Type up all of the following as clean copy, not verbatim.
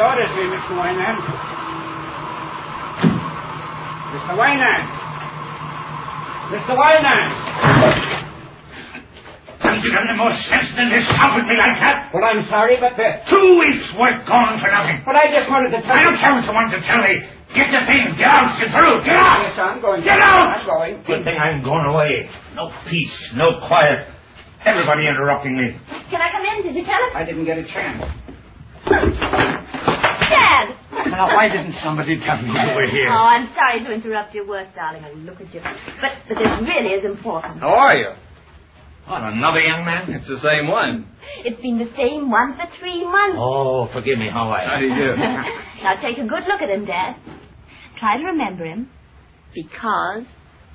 orders me, Mr. Wynand. Mr. Wynand! Mr. Wynand! Haven't you got any more sense than to shout at me like that? Well, I'm sorry, but... 2 weeks' work gone for nothing. But I just wanted to tell I you... don't care what you want to tell me. Get your things. Get out. Get through. Get out. Yes, sir, I'm going. Get out. I'm going. Good thing I'm going away. No peace. No quiet. Everybody interrupting me. Can I come in? Did you tell him? I didn't get a chance. Dad! Now, why didn't somebody tell me you were here? Oh, I'm sorry to interrupt your work, darling. Oh, look at you. But this really is important. How are you? What, another young man? It's the same one. It's been the same one for 3 months. Oh, forgive me. How How are do you? you do? Now take a good look at him, Dad. Try to remember him, because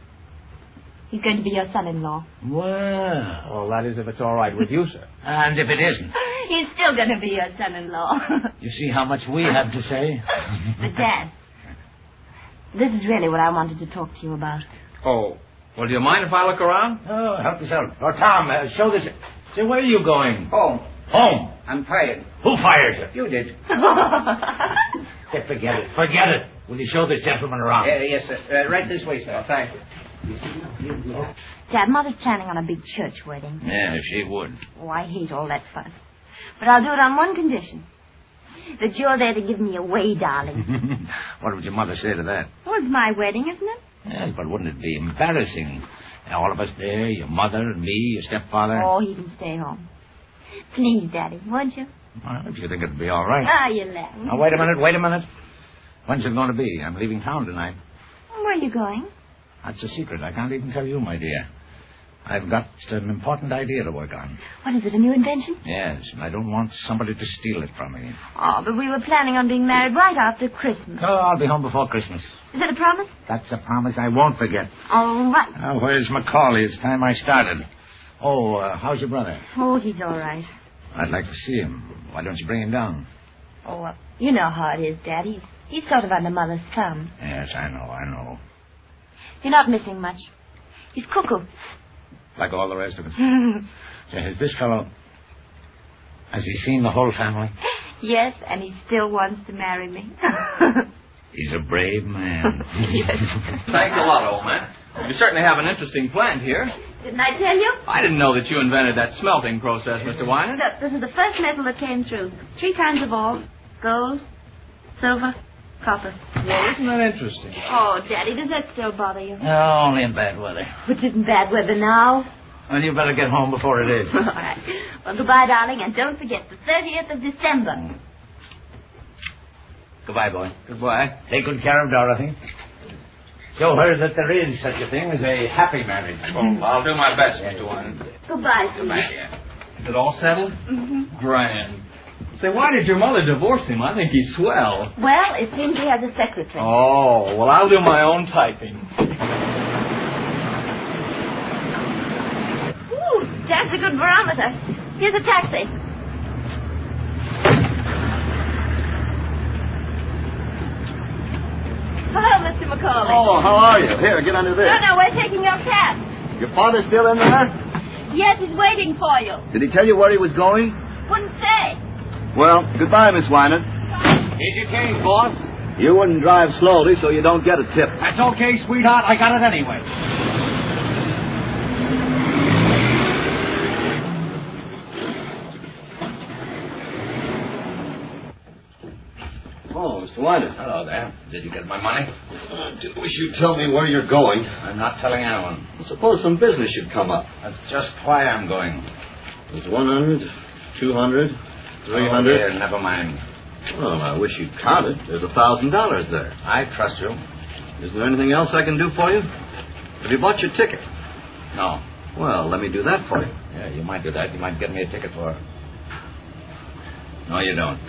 he's going to be your son-in-law. Well. Well, that is if it's all right with you, sir. And if it isn't? He's still going to be your son-in-law. You see how much we have to say? But, Dad, this is really what I wanted to talk to you about. Oh, well, do you mind if I look around? Oh, help yourself. Oh, Tom, show this. Say, where are you going? Home. Home. I'm fired. Who fired you? You did. Say, forget it. Forget it. Will you show this gentleman around? Yes, sir. Right this way, sir. Thank you. Dad, Mother's planning on a big church wedding. Yeah, she would. Oh, I hate all that fuss. But I'll do it on one condition. That you're there to give me away, darling. What would your mother say to that? Well, it's my wedding, isn't it? Yes, but wouldn't it be embarrassing? All of us there, your mother and me, your stepfather. Oh, he can stay home. Please, Daddy, won't you? Well, if you think it'd be all right. Ah, you laugh. Now, wait a minute. When's it going to be? I'm leaving town tonight. Where are you going? That's a secret. I can't even tell you, my dear. I've got an important idea to work on. What is it, a new invention? Yes, and I don't want somebody to steal it from me. Oh, but we were planning on being married right after Christmas. Oh, I'll be home before Christmas. Is that a promise? That's a promise I won't forget. All right. Oh, where's Macaulay? It's time I started. Oh, how's your brother? Oh, he's all right. I'd like to see him. Why don't you bring him down? Oh, you know how it is, Dad. He's sort of under Mother's thumb. Yes, I know. You're not missing much. He's cuckoo. Like all the rest of us. Has this fellow... Has he seen the whole family? Yes, and he still wants to marry me. He's a brave man. Yes. Thanks a lot, old man. You certainly have an interesting plant here. Didn't I tell you? I didn't know that you invented that smelting process, Mr. Wynand. Look, this is the first metal that came through. 3 kinds of ore. Gold, silver, copper. Well, isn't that interesting? Oh, Daddy, does that still bother you? No, only in bad weather. Which isn't bad weather now. Well, you better get home before it is. All right. Well, goodbye, darling, and don't forget the 30th of December. Goodbye, boy. Goodbye. Take good care of Dorothy. Show her that there is such a thing as a happy marriage. Well, I'll do my best, Mr. Wynand. Goodbye, sweetie. Goodbye, dear. Is it all settled? Mm-hmm. Grand. Say, why did your mother divorce him? I think he's swell. Well, it seems he has a secretary. Oh, well, I'll do my own typing. Ooh, that's a good barometer. Here's a taxi. Hello, Mr. Macaulay. Oh, how are you? Here, get under this. No, we're taking your cab. Your father's still in there? Yes, he's waiting for you. Did he tell you where he was going? Wouldn't say. Well, goodbye, Miss Wynand. Here's your change, boss. You wouldn't drive slowly, so you don't get a tip. That's okay, sweetheart. I got it anyway. Oh, Mr. Wynand. Hello there. Did you get my money? I wish you'd tell me where you're going. I'm not telling anyone. Suppose some business should come up. That's just why I'm going. There's 100, 200, 300. Oh, dear, never mind. Well, I wish you'd count it. There's $1,000 there. I trust you. Is there anything else I can do for you? Have you bought your ticket? No. Well, let me do that for you. Yeah, you might do that. You might get me a ticket for... No, you don't.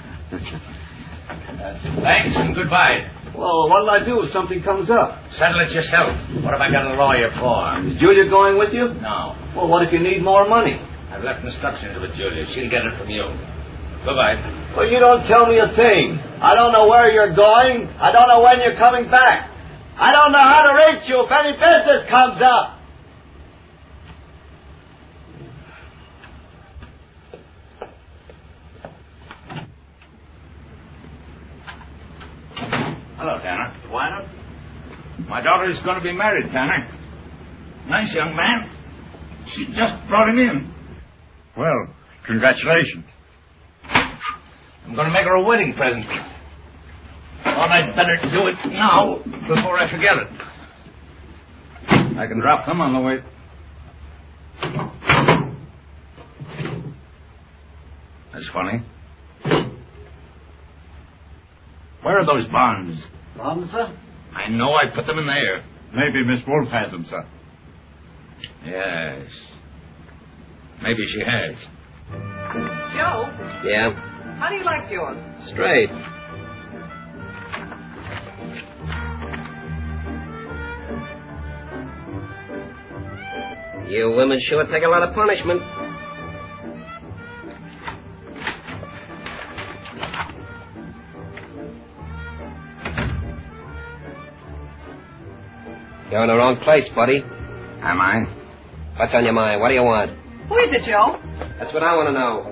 Thanks and goodbye. Well, what'll I do if something comes up? Settle it yourself. What have I got a lawyer for? Is Julia going with you? No. Well, what if you need more money? I've left instructions with Julia. She'll get it from you. Goodbye. Well, you don't tell me a thing. I don't know where you're going. I don't know when you're coming back. I don't know how to reach you if any business comes up. Hello, Tanner. Why not? My daughter is going to be married, Tanner. Nice young man. She just brought him in. Well, congratulations. I'm going to make her a wedding present. Thought I'd better do it now before I forget it. I can drop them on the way. That's funny. Where are those bonds? Bonds, sir? I know I put them in there. Maybe Miss Wolf has them, sir. Yes. Maybe she has. Joe, Yeah? how do you like yours? Straight. You women sure take a lot of punishment. You're in the wrong place, buddy. Am I? What's on your mind? What do you want? Who is it, Joe? That's what I want to know.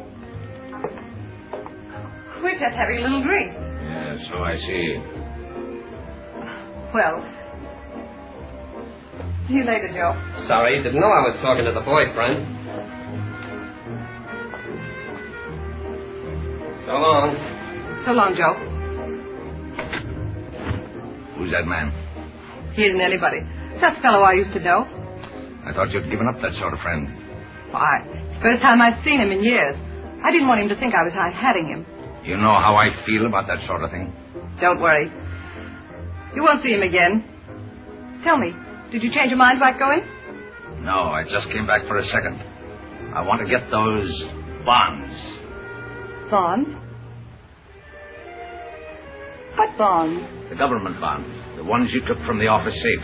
We're just having a little drink. Yeah, so I see. Well, see you later, Joe. Sorry, didn't know I was talking to the boyfriend. So long. So long, Joe. Who's that man? He isn't anybody. Just a fellow I used to know. I thought you'd given up that sort of friend. Why, it's the first time I've seen him in years. I didn't want him to think I was hiding him. You know how I feel about that sort of thing. Don't worry. You won't see him again. Tell me, did you change your mind about going? No, I just came back for a second. I want to get those bonds. Bonds? What bonds? The government bonds. The ones you took from the office safe.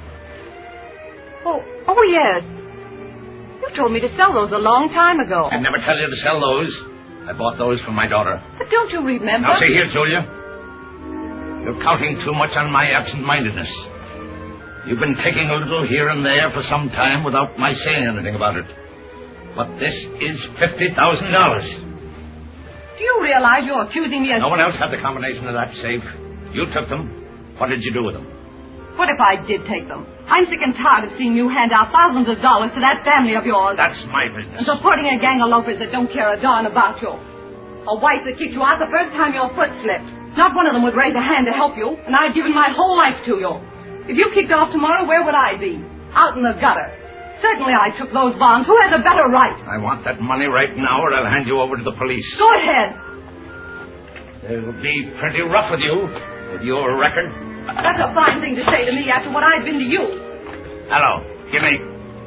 Oh, yes. You told me to sell those a long time ago. I'd never tell you to sell those. I bought those for my daughter. But don't you remember? Now, see here, Julia. You're counting too much on my absent-mindedness. You've been taking a little here and there for some time without my saying anything about it. But this is $50,000. Do you realize you're accusing me of... No one else had the combination of that safe. You took them. What did you do with them? What if I did take them? I'm sick and tired of seeing you hand out thousands of dollars to that family of yours. That's my business. And supporting a gang of loafers that don't care a darn about you. A wife that kicked you out the first time your foot slipped. Not one of them would raise a hand to help you, and I've given my whole life to you. If you kicked off tomorrow, where would I be? Out in the gutter. Certainly I took those bonds. Who has a better right? I want that money right now, or I'll hand you over to the police. Go ahead. They'll be pretty rough with you, with your record. That's a fine thing to say to me after what I've been to you. Hello. Give me.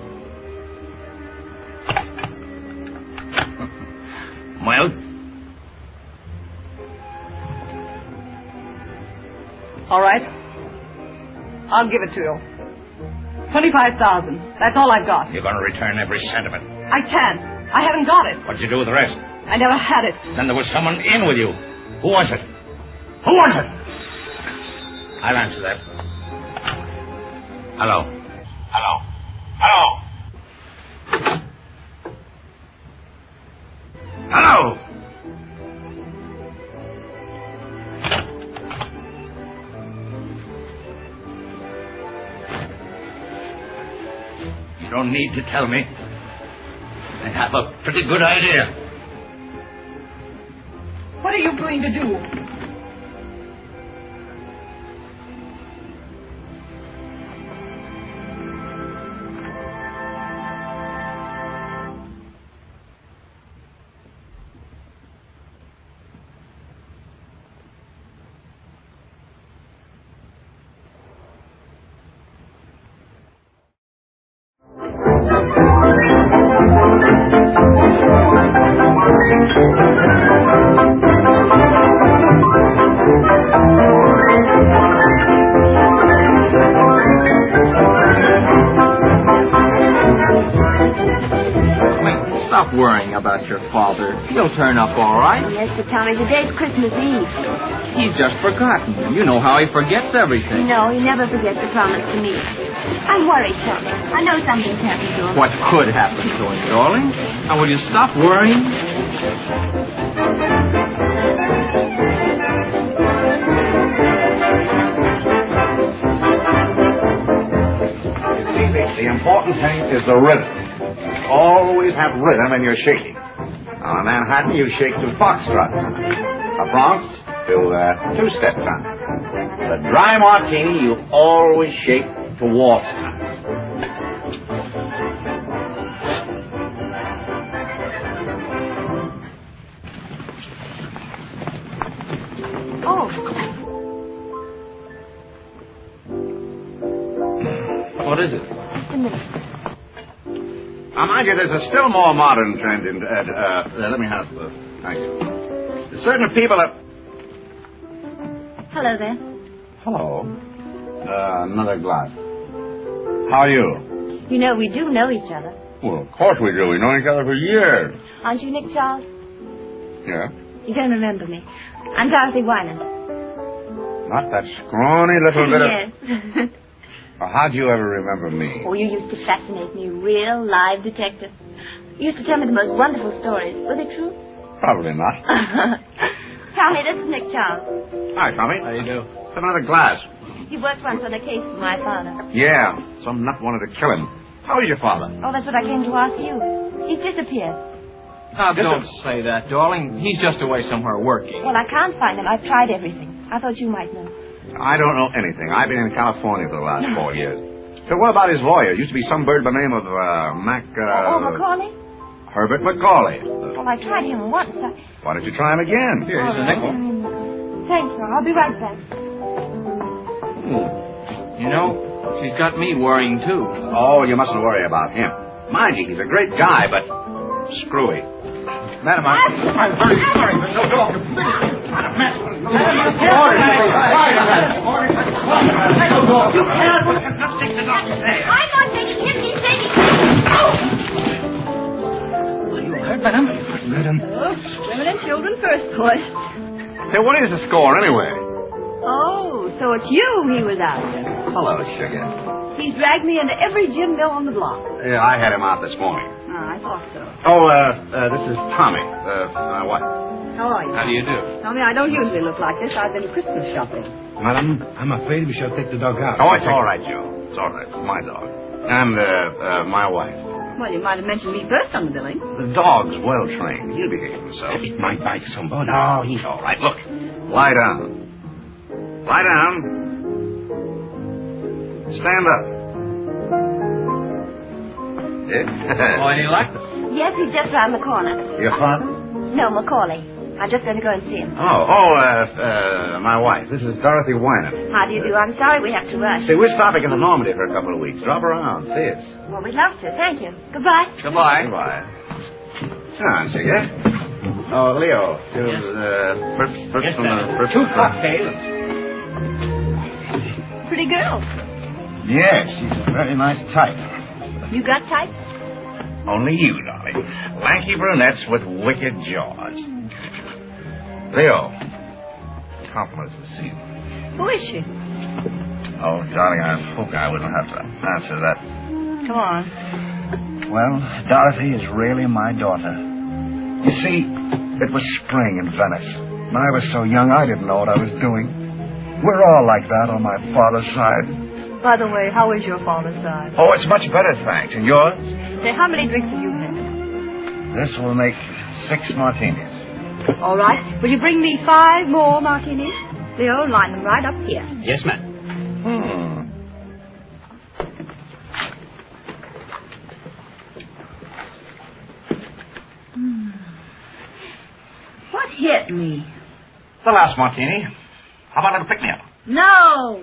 Well? All right. I'll give it to you. 25,000. That's all I've got. You're going to return every cent of it. I can't. I haven't got it. What'd you do with the rest? I never had it. Then there was someone in with you. Who was it? Who was it? I'll answer that. Hello. Hello. Hello. Hello. You don't need to tell me. I have a pretty good idea. What are you going to do? Stop worrying about your father. He'll turn up all right. Yes, but Tommy, today's Christmas Eve. He's just forgotten. You know how he forgets everything. No, he never forgets the promise to me. I'm worried, Tommy. I know something's happened to him. What could happen to him, darling? Now, will you stop worrying? important thing is the rhythm. Always have rhythm in your shaking. Now, in Manhattan, you shake to foxtrot. A Bronx to two-step time. The dry martini, you always shake to waltz time. Oh. What is it? Just a minute. Now, mind you, there's a still more modern trend in... let me have... thanks. There's certain people that... Hello there. Hello. Another glass. How are you? You know, we do know each other. Well, of course we do. We've known each other for years. Aren't you Nick Charles? Yeah? You don't remember me. I'm Dorothy Wynant. Not that scrawny little bit of... Yes. Well, how'd you ever remember me? Oh, you used to fascinate me. Real live detective. You used to tell me the most wonderful stories. Were they true? Probably not. Tommy, this is Nick Charles. Hi, Tommy. How do you do? Have another glass. He worked once on a case for my father. Yeah, some nut wanted to kill him. How is your father? Oh, that's what I came to ask you. He's disappeared. Now, don't say that, darling. He's just away somewhere working. Well, I can't find him. I've tried everything. I thought you might know. I don't know anything. I've been in California for the last 4 years. So what about his lawyer? Used to be some bird by the name of Macaulay? Herbert Macaulay. Well, I tried him once. Why don't you try him again? Here's a nickel. Thanks, sir. I'll be right back. You know, she's got me worrying, too. Oh, you mustn't worry about him. Mind you, he's a great guy, but screwy. Madam, I'm very sorry, but no dog. You can't look at nothing to not say. I'm not taking him. He's taking... Are you hurt, madam? Women and children first, boys. Hey, what is the score, anyway? Oh, so it's you he was after. Hello, sugar. He's dragged me into every gin mill on the block. Yeah, I had him out this morning. I thought so. Oh, this is Tommy, my wife. How are you? How do you do? Tommy, I don't usually look like this. I've been Christmas shopping. Madam, I'm afraid we shall take the dog out. Oh, it's all right, Joe. It's all right. It's my dog. And, my wife. Well, you might have mentioned me first on the billing. The dog's well trained. He'll behave himself. It might bite somebody. No, he's all right. Look, lie down. Lie down. Stand up. Oh, any luck? Yes, he's just round the corner. Your father? No, Macaulay. I'm just going to go and see him. My wife. This is Dorothy Wynant. How do you do? I'm sorry we have to rush. See, we're stopping in the Normandy for a couple of weeks. Drop around. See us. Well, we'd love to. Thank you. Goodbye. Goodbye. Goodbye. Come on, sugar. Oh, Leo. First Two cocktails. Pretty girl. Yes, she's a very nice type. You got types? Only you, darling. Lanky brunettes with wicked jaws. Leo. Compliments this season. Who is she? Oh, darling, I hope I wouldn't have to answer that. Come on. Well, Dorothy is really my daughter. You see, it was spring in Venice. When I was so young, I didn't know what I was doing. We're all like that on my father's side. By the way, how is your father's side? Oh, it's much better, thanks. And yours? Say, how many drinks have you had? This will make 6 martinis. All right. Will you bring me 5 more martinis? Leo, line them right up here. Yes, ma'am. What hit me? The last martini. How about a little pick-me-up? No.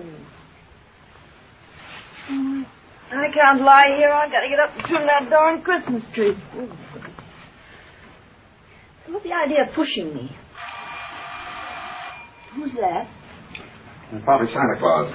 I can't lie here. I've got to get up and trim that darn Christmas tree. Ooh. What's the idea of pushing me? Who's that? Probably Santa Claus.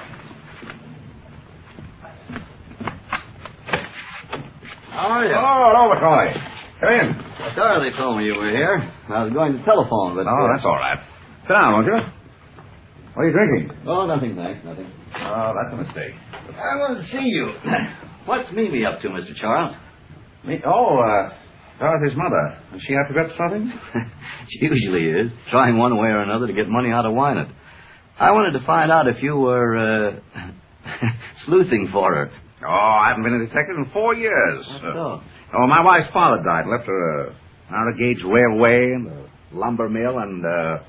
How are you? Oh, hello, Macaulay. Come in. Dorothy told me you were here. I was going to telephone, but... Oh, that's all right. Sit down, won't you? What are you drinking? Oh, nothing, thanks, nothing. Oh, that's a mistake. I wanted to see you. What's Mimi up to, Mr. Charles? Dorothy's mother. Does she have to get something? She usually is, trying one way or another to get money out of Wynant. I wanted to find out if you were, sleuthing for her. Oh, I haven't been a detective in 4 years. So. Oh, my wife's father died. Left her a narrow gauge railway and a lumber mill and,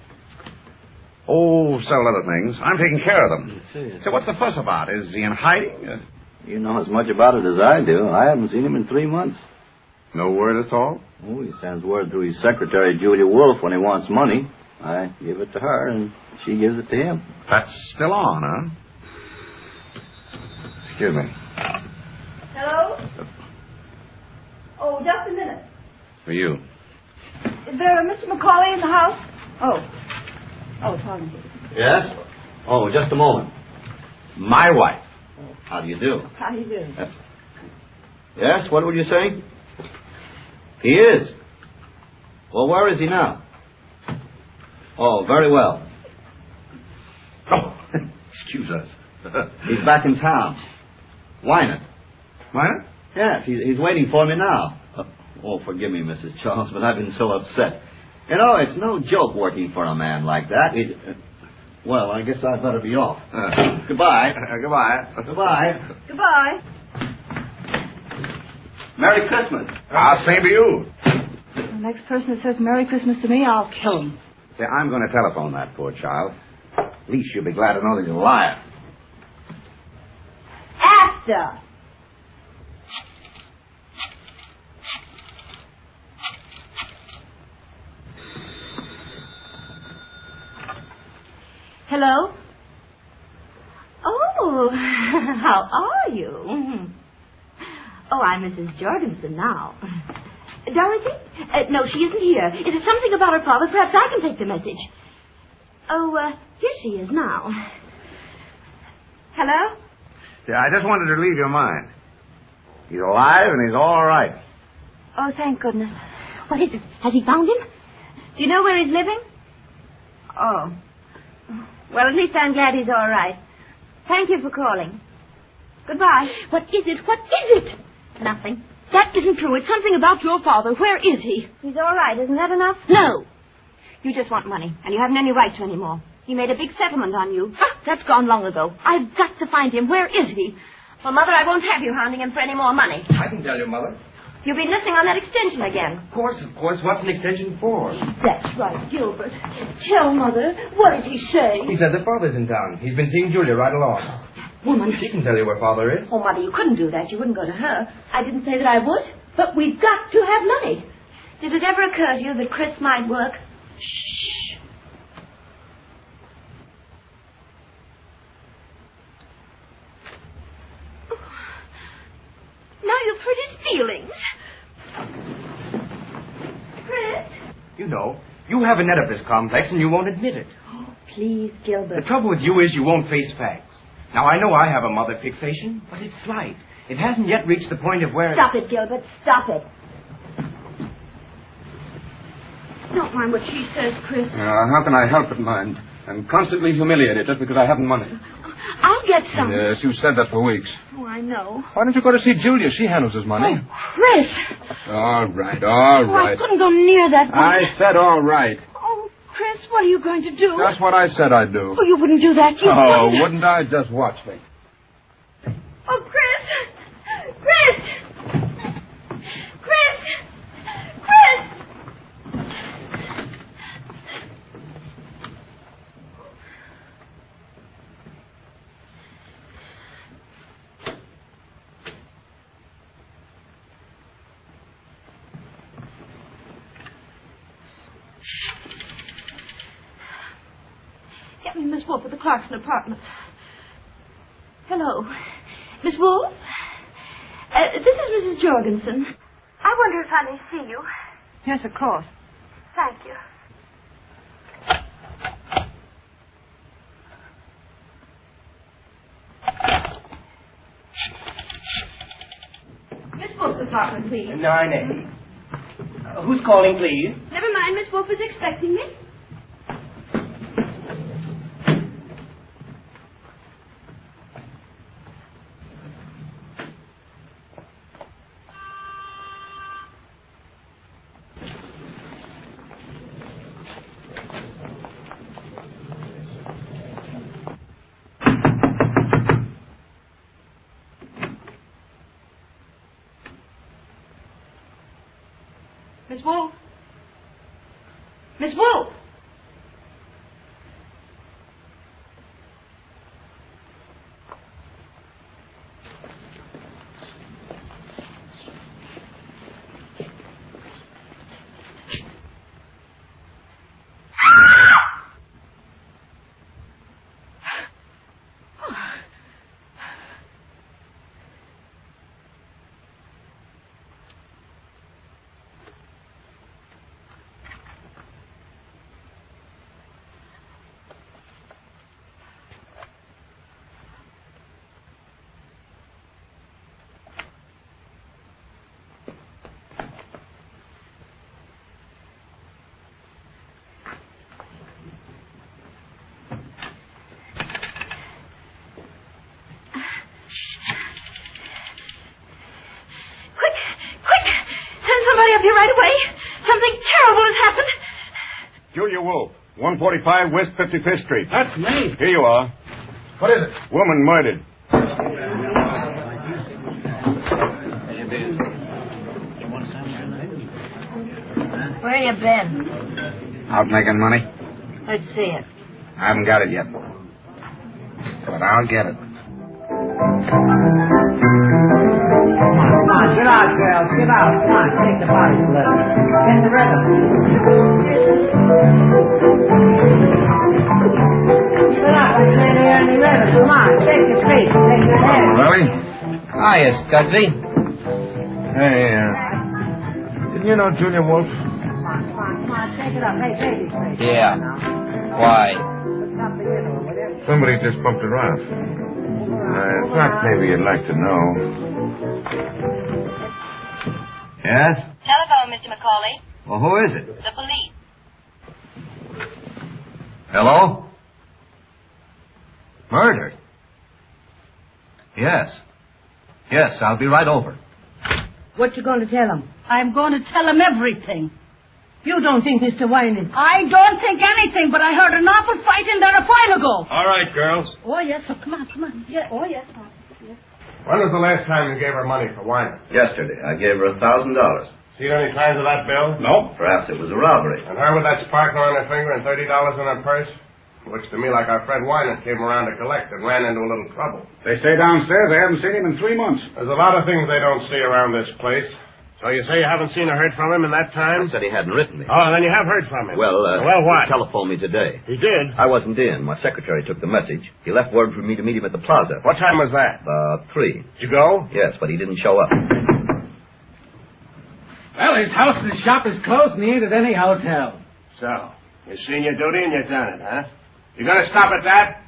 several other things. I'm taking care of them. So what's the fuss about? Is he in hiding? You know as much about it as I do. I haven't seen him in 3 months. No word at all? Oh, he sends word through his secretary, Julia Wolfe, when he wants money. I give it to her, and she gives it to him. That's still on, huh? Excuse me. Hello? Oh, just a minute. For you. Is there a Mr. Macaulay in the house? Oh, pardon me. Yes? Oh, just a moment. My wife. How do you do? How do you do? Yes, what were you saying? He is. Well, where is he now? Oh, very well. Oh, excuse us. He's back in town. Wynant. What? Yes, he's waiting for me now. Forgive me, Mrs. Charles, but I've been so upset. You know, it's no joke working for a man like that. Well, I guess I'd better be off. Goodbye. Goodbye. Goodbye. Goodbye. Merry Christmas. Same to you. The next person that says Merry Christmas to me, I'll kill him. See, I'm going to telephone that poor child. At least you'll be glad to know that he's a liar. Asta! Hello? Oh, how are you? Oh, I'm Mrs. Jorgensen now. Dorothy? No, she isn't here. Is it something about her father? Perhaps I can take the message. Oh, here she is now. Hello? Yeah, I just wanted to relieve your mind. He's alive and he's all right. Oh, thank goodness. What is it? Has he found him? Do you know where he's living? Oh. Well, at least I'm glad he's all right. Thank you for calling. Goodbye. What is it? What is it? Nothing. That isn't true. It's something about your father. Where is he? He's all right. Isn't that enough? No. You just want money, and you haven't any right to any more. He made a big settlement on you. That's gone long ago. I've got to find him. Where is he? Well, Mother, I won't have you hounding him for any more money. I can tell you, Mother. You've been listening on that extension again. Of course. What's an extension for? That's right, Gilbert. Tell Mother. What did he say? He said that Father's in town. He's been seeing Julia right along. Woman. She can tell you where Father is. Oh, Mother, you couldn't do that. You wouldn't go to her. I didn't say that I would, but we've got to have money. Did it ever occur to you that Chris might work? Shh. Now you've hurt his feelings. Chris? You know, you have an Oedipus complex and you won't admit it. Oh, please, Gilbert. The trouble with you is you won't face facts. Now, I know I have a mother fixation, but it's slight. It hasn't yet reached the point of where... Stop it, Gilbert. Stop it. Don't mind what she says, Chris. How can I help but mind? I'm constantly humiliated just because I haven't money. I'll get some. Yes, you've said that for weeks. Oh, I know. Why don't you go to see Julia? She handles his money. Oh, Chris. All right. Oh, I couldn't go near that one. I said all right. Oh, Chris, what are you going to do? That's what I said I'd do. Oh, you wouldn't do that. Wouldn't I? Just watch me. Oh, Chris! Chris! Chris! Chris! Get me Miss Wolfe at the Clarkson Apartments. Hello. Miss Wolfe? This is Mrs. Jorgensen. I wonder if I may see you. Yes, of course. Thank you. Miss Wolfe's apartment, please. 9A. Who's calling, please? Never mind, Miss Wolfe is expecting me. right away. Something terrible has happened. Julia Wolf, 145 West 55th Street. That's me. Here you are. What is it? Woman murdered. Where you been? Out making money? Let's see it. I haven't got it yet. But I'll get it. Come on, get out, girls. Get out. Come on, take the body slip. Get the rhythm. Get out, I can't hear any rhythm. Come on, take your feet. Take your head. Really? Hiya, Scudsy. Hey, didn't you know Julia Wolf? Come on, take it up. Hey, baby, please. Yeah. Why? Somebody just bumped her off. I thought maybe you'd like to know. Yes? Telephone, Mr. McCauley. Well, who is it? The police. Hello? Murdered? Yes. Yes, I'll be right over. What you going to tell him? I'm going to tell him everything. You don't think Mr. Wyman... I don't think anything, but I heard an awful fighting there a while ago. All right, girls. Oh, yes, oh, come on. Yeah, oh, yes. When was the last time you gave her money for wine? Yesterday. I gave her $1,000. Seen any signs of that bill? No. Perhaps it was a robbery. And her with that sparkler on her finger and $30 in her purse? Looks to me like our friend Wynant came around to collect and ran into a little trouble. They say downstairs they haven't seen him in 3 months. There's a lot of things they don't see around this place. So you say you haven't seen or heard from him in that time? I said he hadn't written me. Oh, then you have heard from him. Well, what? He telephoned me today. He did? I wasn't in. My secretary took the message. He left word for me to meet him at the plaza. What time was that? 3. Did you go? Yes, but he didn't show up. Well, his house and his shop is closed and he ain't at any hotel. So, you've seen your duty and you've done it, huh? You gonna stop at that?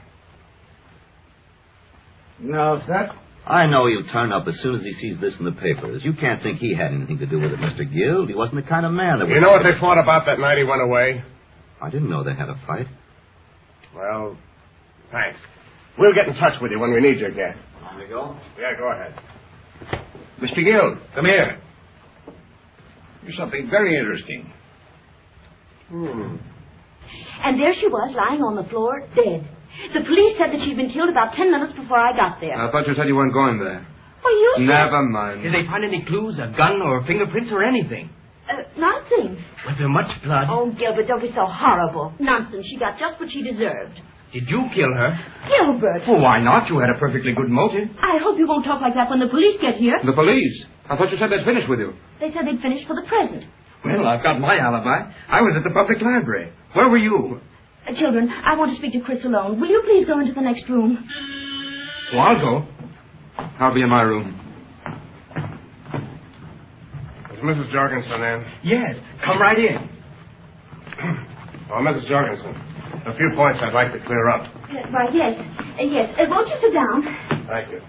No, sir. I know he'll turn up as soon as he sees this in the papers. You can't think he had anything to do with it, Mr. Guild. He wasn't the kind of man that would... You know what they fought about that night he went away? I didn't know they had a fight. Well, thanks. We'll get in touch with you when we need you again. Want me to go? Yeah, go ahead. Mr. Guild, come here. There's something very interesting. And there she was, lying on the floor, dead. The police said that she'd been killed about 10 minutes before I got there. I thought you said you weren't going there. Well, you said... Never mind. Did they find any clues, a gun or fingerprints or anything? Not a thing. Was there much blood? Oh, Gilbert, don't be so horrible. Nonsense. She got just what she deserved. Did you kill her? Gilbert! Well, why not? You had a perfectly good motive. I hope you won't talk like that when the police get here. The police? I thought you said they'd finished with you. They said they'd finished for the present. Well, I've got my alibi. I was at the public library. Where were you? Children, I want to speak to Chris alone. Will you please go into the next room? Well, I'll go. I'll be in my room. Is Mrs. Jorgensen in? Yes, come right in. Oh, Mrs. Jorgensen, a few points I'd like to clear up. Why, yes. Yes. Won't you sit down? Thank you.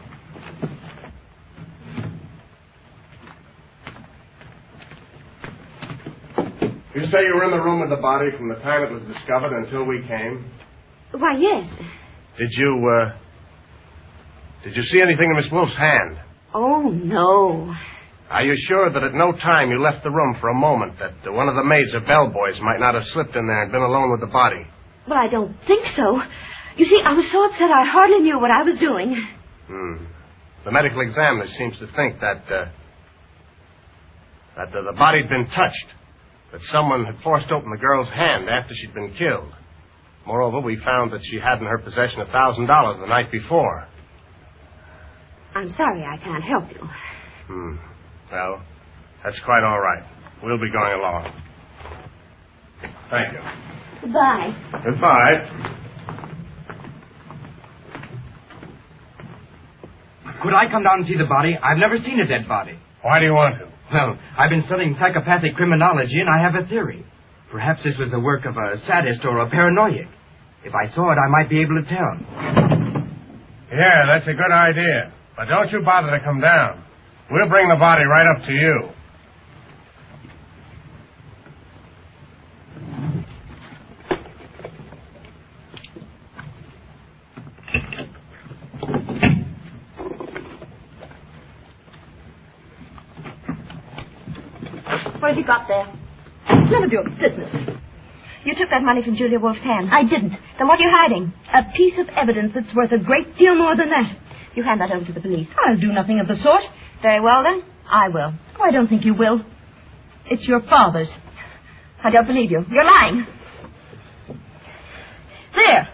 You say you were in the room with the body from the time it was discovered until we came? Why, yes. Did you see anything in Miss Wolf's hand? Oh, no. Are you sure that at no time you left the room for a moment, that one of the maids or bellboys might not have slipped in there and been alone with the body? Well, I don't think so. You see, I was so upset I hardly knew what I was doing. The medical examiner seems to think that the body had been touched, that someone had forced open the girl's hand after she'd been killed. Moreover, we found that she had in her possession $1,000 the night before. I'm sorry I can't help you. Well, that's quite all right. We'll be going along. Thank you. Goodbye. Goodbye. Could I come down and see the body? I've never seen a dead body. Why do you want to? Well, I've been studying psychopathic criminology, and I have a theory. Perhaps this was the work of a sadist or a paranoiac. If I saw it, I might be able to tell. Yeah, that's a good idea. But don't you bother to come down. We'll bring the body right up to you. What have you got there? It's none of your business. You took that money from Julia Wolf's hand. I didn't. Then what are you hiding? A piece of evidence that's worth a great deal more than that. You hand that over to the police. I'll do nothing of the sort. Very well, then. I will. Oh, I don't think you will. It's your father's. I don't believe you. You're lying. There.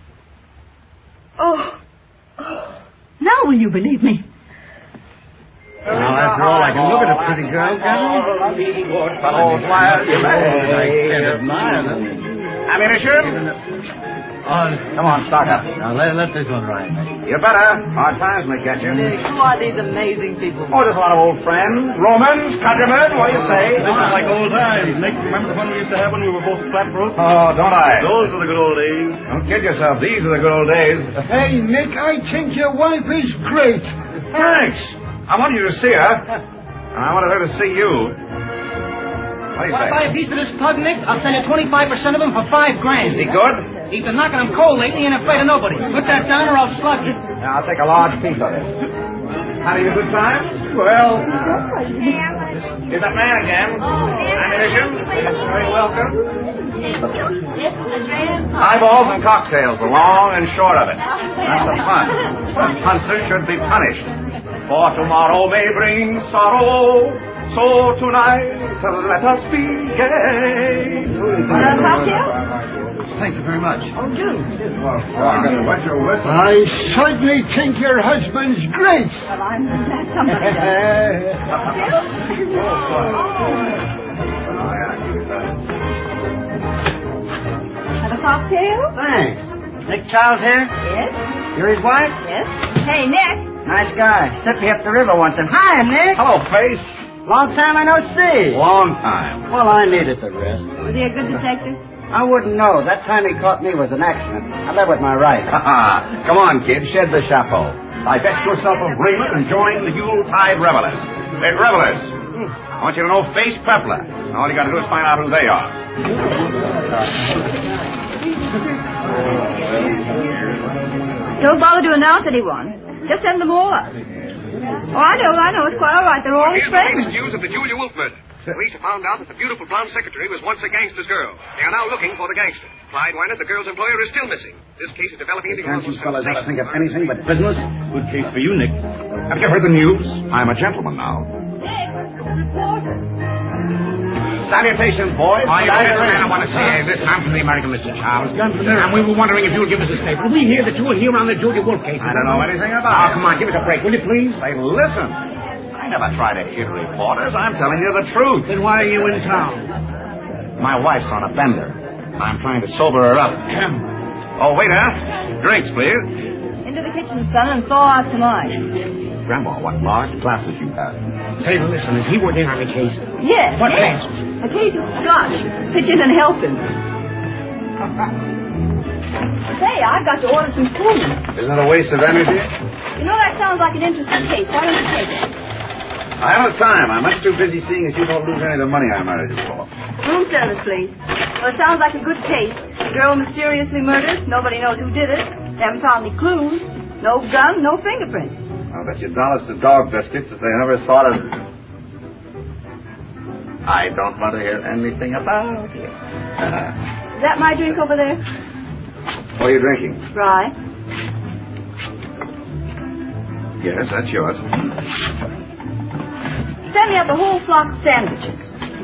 Oh. Now will you believe me? Now, after all, I can look at a pretty girl, can't I? Oh, why, you I can't admire them. Ammunition? Come on, start up. Now, let this one ride, mate. You better. Hard times may catch you. Nick, who are these amazing people? Oh, just a lot of old friends. Romans, countrymen, what do you say? This is like old times. Nick, remember the fun we used to have when we were both flat broke? Oh, don't I? Those are the good old days. Don't kid yourself. These are the good old days. Hey, Nick, I think your wife is great. Thanks. I wanted you to see her. And I wanted her to see you. What do you say? Want to buy a piece of this pug, Nick? I'll send you 25% of him for $5 grand. Is he good? He's been knocking him cold lately and afraid of nobody. Put that down or I'll slug you. Now, I'll take a large piece of it. Having a good time? Well, here's that man again. Ammunition. Very welcome. Eyeballs and cocktails, the long and short of it. That's the fun. The punster should be punished. For tomorrow may bring sorrow, so tonight let us be gay. Thank you very much. Oh, do. I certainly think your husband's great. Well, I'm glad somebody Have a cocktail? Thanks. Nick Charles here? Yes. You're his wife? Yes. Hey, Nick. Nice guy. Stepped me up the river once. And hi, Nick. Hello, Face. Long time I no see. Long time. Well, I needed the rest. Was he a good detective? I wouldn't know. That time he caught me was an accident. I led with my right. Come on, kid. Shed the chapeau. Divest yourself of raiment and join the Yuletide revelers. Hey, revelers. I want you to know Face Pepler. All you got to do is find out who they are. Don't bother to announce anyone. Just send them all up. Oh, I know. It's quite all right. They're all Here's the friends. latest news of the Julia Wolf murder. Police have found out that the beautiful blonde secretary was once a gangster's girl. They are now looking for the gangster. Clyde Weiner, the girl's employer, is still missing. This case is developing into Can't you almost fellas ever think of anything but business? Good case for you, Nick. Have you heard the news? I'm a gentleman now. Salutations, boys. Oh, you gentlemen, I want to say this. I'm from the American, Mr. Charles. And we were wondering if you would give us a statement. We hear that you were here on the Julia Wolf case. I don't know anything about Oh, it. come on, give us a break, will you, please? Say, listen. I never try to kid reporters. I'm telling you the truth. Then why are you in town? My wife's on a bender. I'm trying to sober her up. Oh, waiter. Drinks, please. Into the kitchen, son, and thaw out tonight. Grandma, what large glasses you have. Say, listen, is he working on the case? Yes. What yes. case? A case of scotch. Pitch in and help him. Say, I've got to order some food. Isn't it a waste of energy? You know, that sounds like an interesting case. Why don't you take it? I haven't time. I'm much too busy seeing as you don't lose any of the money I married you for. Room service, please. Well, it sounds like a good case. The girl mysteriously murdered. Nobody knows who did it. They haven't found any clues. No gun, no fingerprints. I'll bet you dollars to dog biscuits that they never thought of. I don't want to hear anything about it. Is that my drink over there? What are you drinking? Rye. Yes, that's yours. Send me up a whole flock of sandwiches.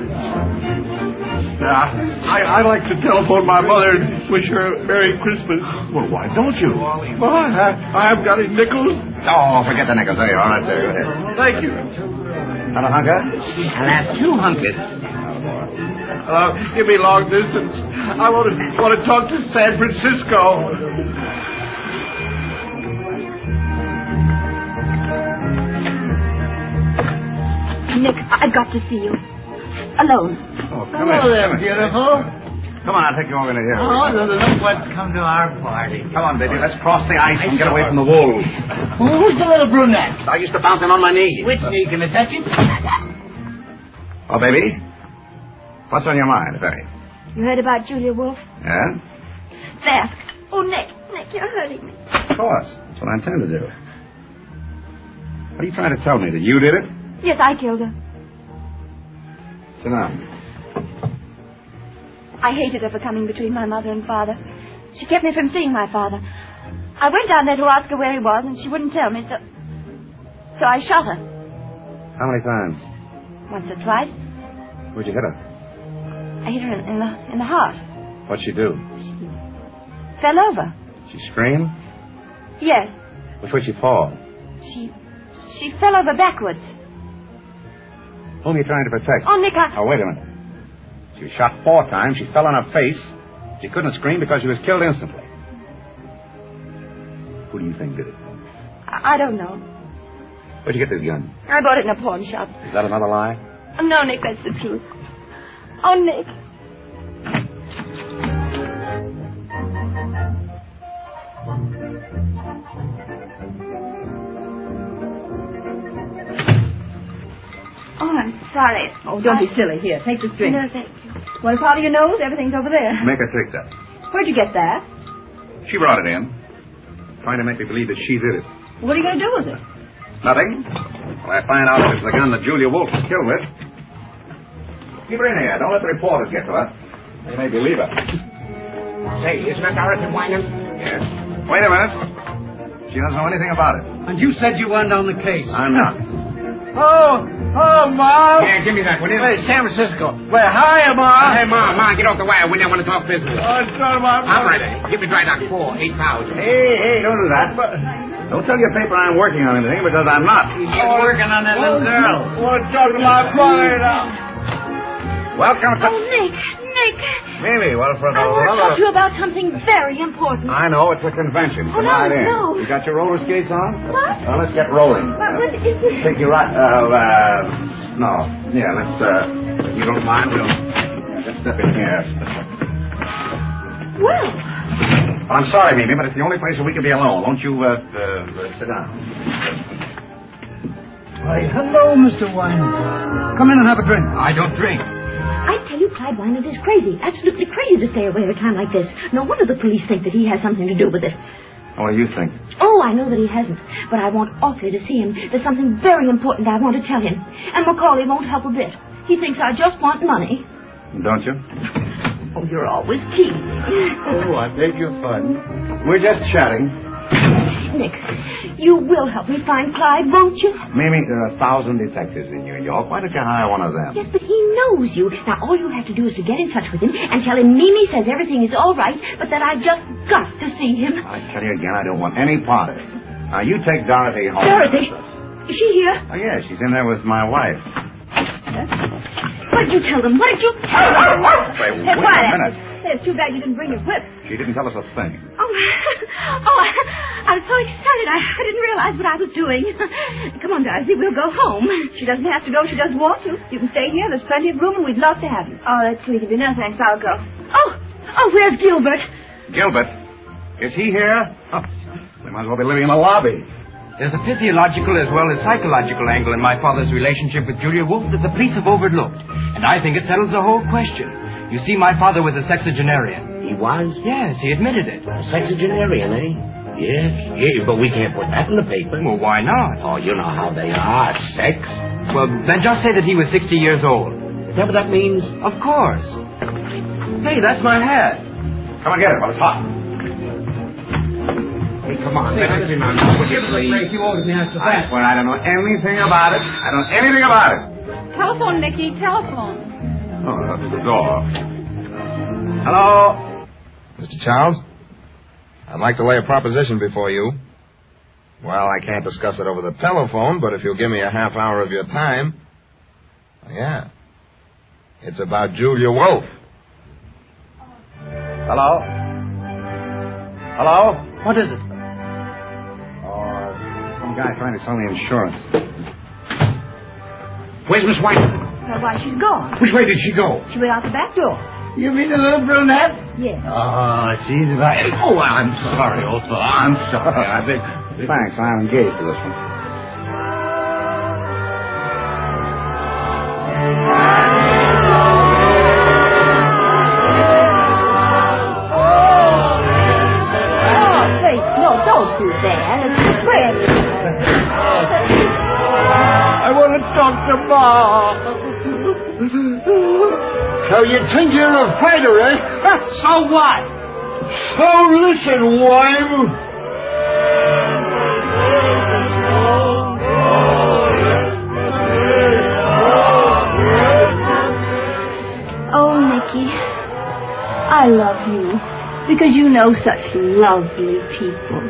I'd like to telephone my mother and wish her a Merry Christmas. Well, why don't you? Well, I haven't got any nickels. Oh, forget the nickels. There you are, right there. Go ahead. Thank you. Have a hunker? I'll have 2 hunkers. Give me long distance. I want to talk to San Francisco. Nick, I've got to see you. Alone. Oh, come here. beautiful. Come on, I'll take you over to here. Oh, look what's come to our party. Come on, baby. Let's cross the ice and get away from the wolves. Who's the little brunette? I used to bounce him on my knees. Which knee? Can I touch it? Oh, baby. What's on your mind, if any? You heard about Julia Wolf? Yeah? Theft. Oh, Nick, you're hurting me. Of course. That's what I intend to do. What are you trying to tell me? That you did it? Yes, I killed her. Sit down. I hated her for coming between my mother and father. She kept me from seeing my father. I went down there to ask her where he was, and she wouldn't tell me, so I shot her. How many times? Once or twice. Where'd you hit her? I hit her in the heart. What'd she do? Fell over. She scream? Yes. Which way she fall? She fell over backwards. Whom are you trying to protect? Oh, Nick, Oh, wait a minute. She was shot 4 times. She fell on her face. She couldn't scream because she was killed instantly. Who do you think did it? I don't know. Where'd you get this gun? I bought it in a pawn shop. Is that another lie? Oh, no, Nick, that's the truth. Oh, Nick. Oh, I'm sorry. Oh, don't be silly. Here, take this drink. No, thank you. Want to powder your nose? Everything's over there. Make her take that. Where'd you get that? She brought it in. Trying to make me believe that she did it. What are you going to do with it? Nothing. Well, I find out if it's the gun that Julia Wolf was killed with. Keep her in here. Don't let the reporters get to her. They may believe her. Say, isn't that Dorothy Wyman? Yes. Wait a minute. She doesn't know anything about it. And you said you weren't on the case. I'm not. Oh, Ma. Yeah, give me that, will you? Hey, San Francisco. Well, hiya, Ma. Hey, Ma, get off the wire. We don't want to talk business. Oh, it's not about... All right, give me dry dock 8,000. Hey, don't do that. Don't tell your paper I'm working on anything because I'm not. He's working on that little girl. We're talking about money now. Welcome to... Oh, Nick. Mimi, well, for the I want to talk to you about something very important. I know, it's a convention. Oh, Come no, right in. no. You got your roller skates on? What? Well, let's get rolling. What is this? Take you right... no. Yeah, let's, you don't mind, we'll just step in here. Well... I'm sorry, Mimi, but it's the only place where we can be alone. Won't you, sit down? Why, hello, Mr. Wyman. Come in and have a drink. I don't drink. I tell you, Clyde Wynant is crazy. Absolutely crazy to stay away at a time like this. No wonder the police think that he has something to do with it. What do you think? Oh, I know that he hasn't. But I want awfully to see him. There's something very important I want to tell him. And Macaulay won't help a bit. He thinks I just want money. Don't you? Oh, you're always teasing. Oh, I beg your pardon. We're just chatting. Nick, you will help me find Clyde, won't you? Mimi, there are 1,000 detectives in New York. Why don't you hire one of them? Yes, but he knows you. Now, all you have to do is to get in touch with him and tell him Mimi says everything is all right, but that I've just got to see him. I tell you again, I don't want any part of it. Now, you take Dorothy home. Dorothy? Is she here? Oh, yeah, she's in there with my wife. What did you tell them? What did you tell them? Wait a minute. It's too bad you didn't bring your whip. She didn't tell us a thing. I was so excited. I didn't realize what I was doing. Come on, Dorothy, we'll go home. She doesn't have to go. She doesn't want to. You can stay here. There's plenty of room, and we'd love to have you. Oh, that's sweet of you. No, thanks. I'll go. Oh, where's Gilbert? Gilbert? Is he here? Oh, we might as well be living in the lobby. There's a physiological as well as psychological angle in my father's relationship with Julia Wolf that the police have overlooked. And I think it settles the whole question. You see, my father was a sexagenarian. He was? Yes, he admitted it. A sexagenarian, eh? Yes, but we can't put that in the paper. Well, why not? Oh, you know how they are, sex. Well, then just say that he was 60 years old. Is that what that means? Of course. Hey, that's my hat. Come and get it while it's hot. Hey, come on. Let me see, man. Give us a break. You owed me after I swear I don't know anything about it. I don't know anything about it. Telephone, Nicky. Telephone. Oh, that's the door. Hello? Mr. Childs, I'd like to lay a proposition before you. Well, I can't discuss it over the telephone, but if you'll give me a half hour of your time... Yeah. It's about Julia Wolf. Hello? Hello? What is it? Some guy trying to sell me insurance. Where's Miss White? Why, she's gone. Which way did she go? She went out the back door. You mean the little brunette? Yes. Oh, she's right. Oh, I'm sorry, old fellow. I'm sorry. I beg. Thanks, I'm engaged to this one. Oh, please, no, don't do that. It's Fred. I want to talk to Ma. So you think you're a fighter, eh? So what? So listen, Wime. Oh, Nicky, I love you because you know such lovely people.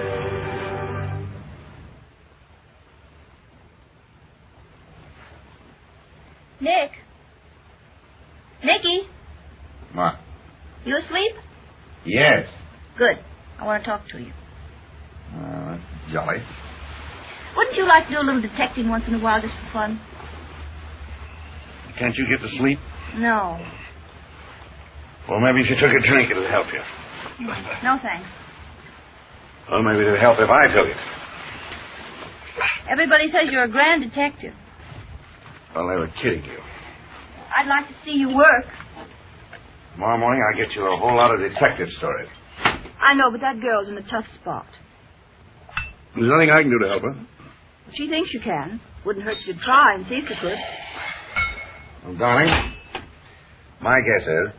Nick? Nicky? What? You asleep? Yes. Good. I want to talk to you. That's jolly. Wouldn't you like to do a little detecting once in a while just for fun? Can't you get to sleep? No. Well, maybe if you took a drink, it'll help you. No, thanks. Well, maybe it'll help if I took it. Everybody says you're a grand detective. Well, they were kidding you. I'd like to see you work. Tomorrow morning, I'll get you a whole lot of detective stories. I know, but that girl's in a tough spot. There's nothing I can do to help her. She thinks you can. Wouldn't hurt you to try and see if you could. Well, darling, my guess is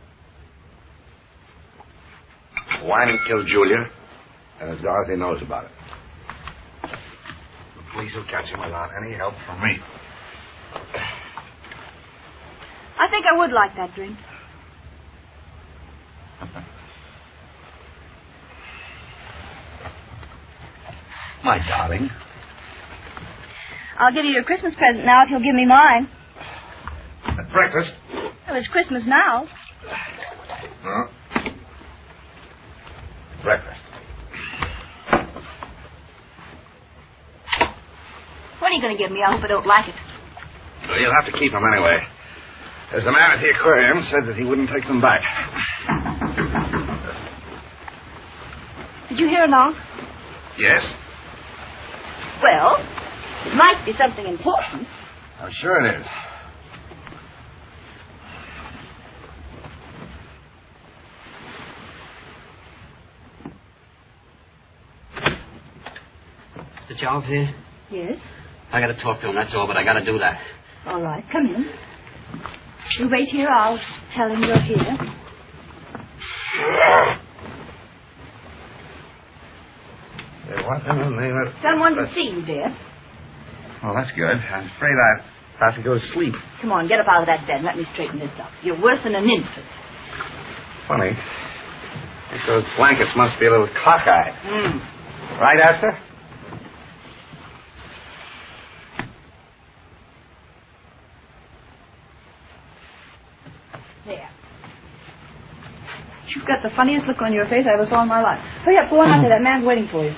Wyman killed Julia, and as Dorothy knows about it. The police will catch him without any help from me. I think I would like that drink. My darling. I'll give you your Christmas present now if you'll give me mine. At breakfast? Well, it's Christmas now. No. Breakfast. What are you going to give me? I hope I don't like it. Well, you'll have to keep them anyway. As the man at the aquarium said that he wouldn't take them back. Did you hear a knock? Yes? Well, it might be something important. I'm sure it is. Mr. Charles here? Yes? I gotta talk to him, that's all, but I gotta do that. All right, come in. You wait here, I'll tell him you're here. What in the name of... Someone to see you, dear. Well, that's good. I'm afraid I have to go to sleep. Come on, get up out of that bed and let me straighten this up. You're worse than an infant. Funny. I think those blankets must be a little cockeyed. Right, Esther? There. You've got the funniest look on your face I ever saw in my life. Hurry up, go on out there. That man's waiting for you.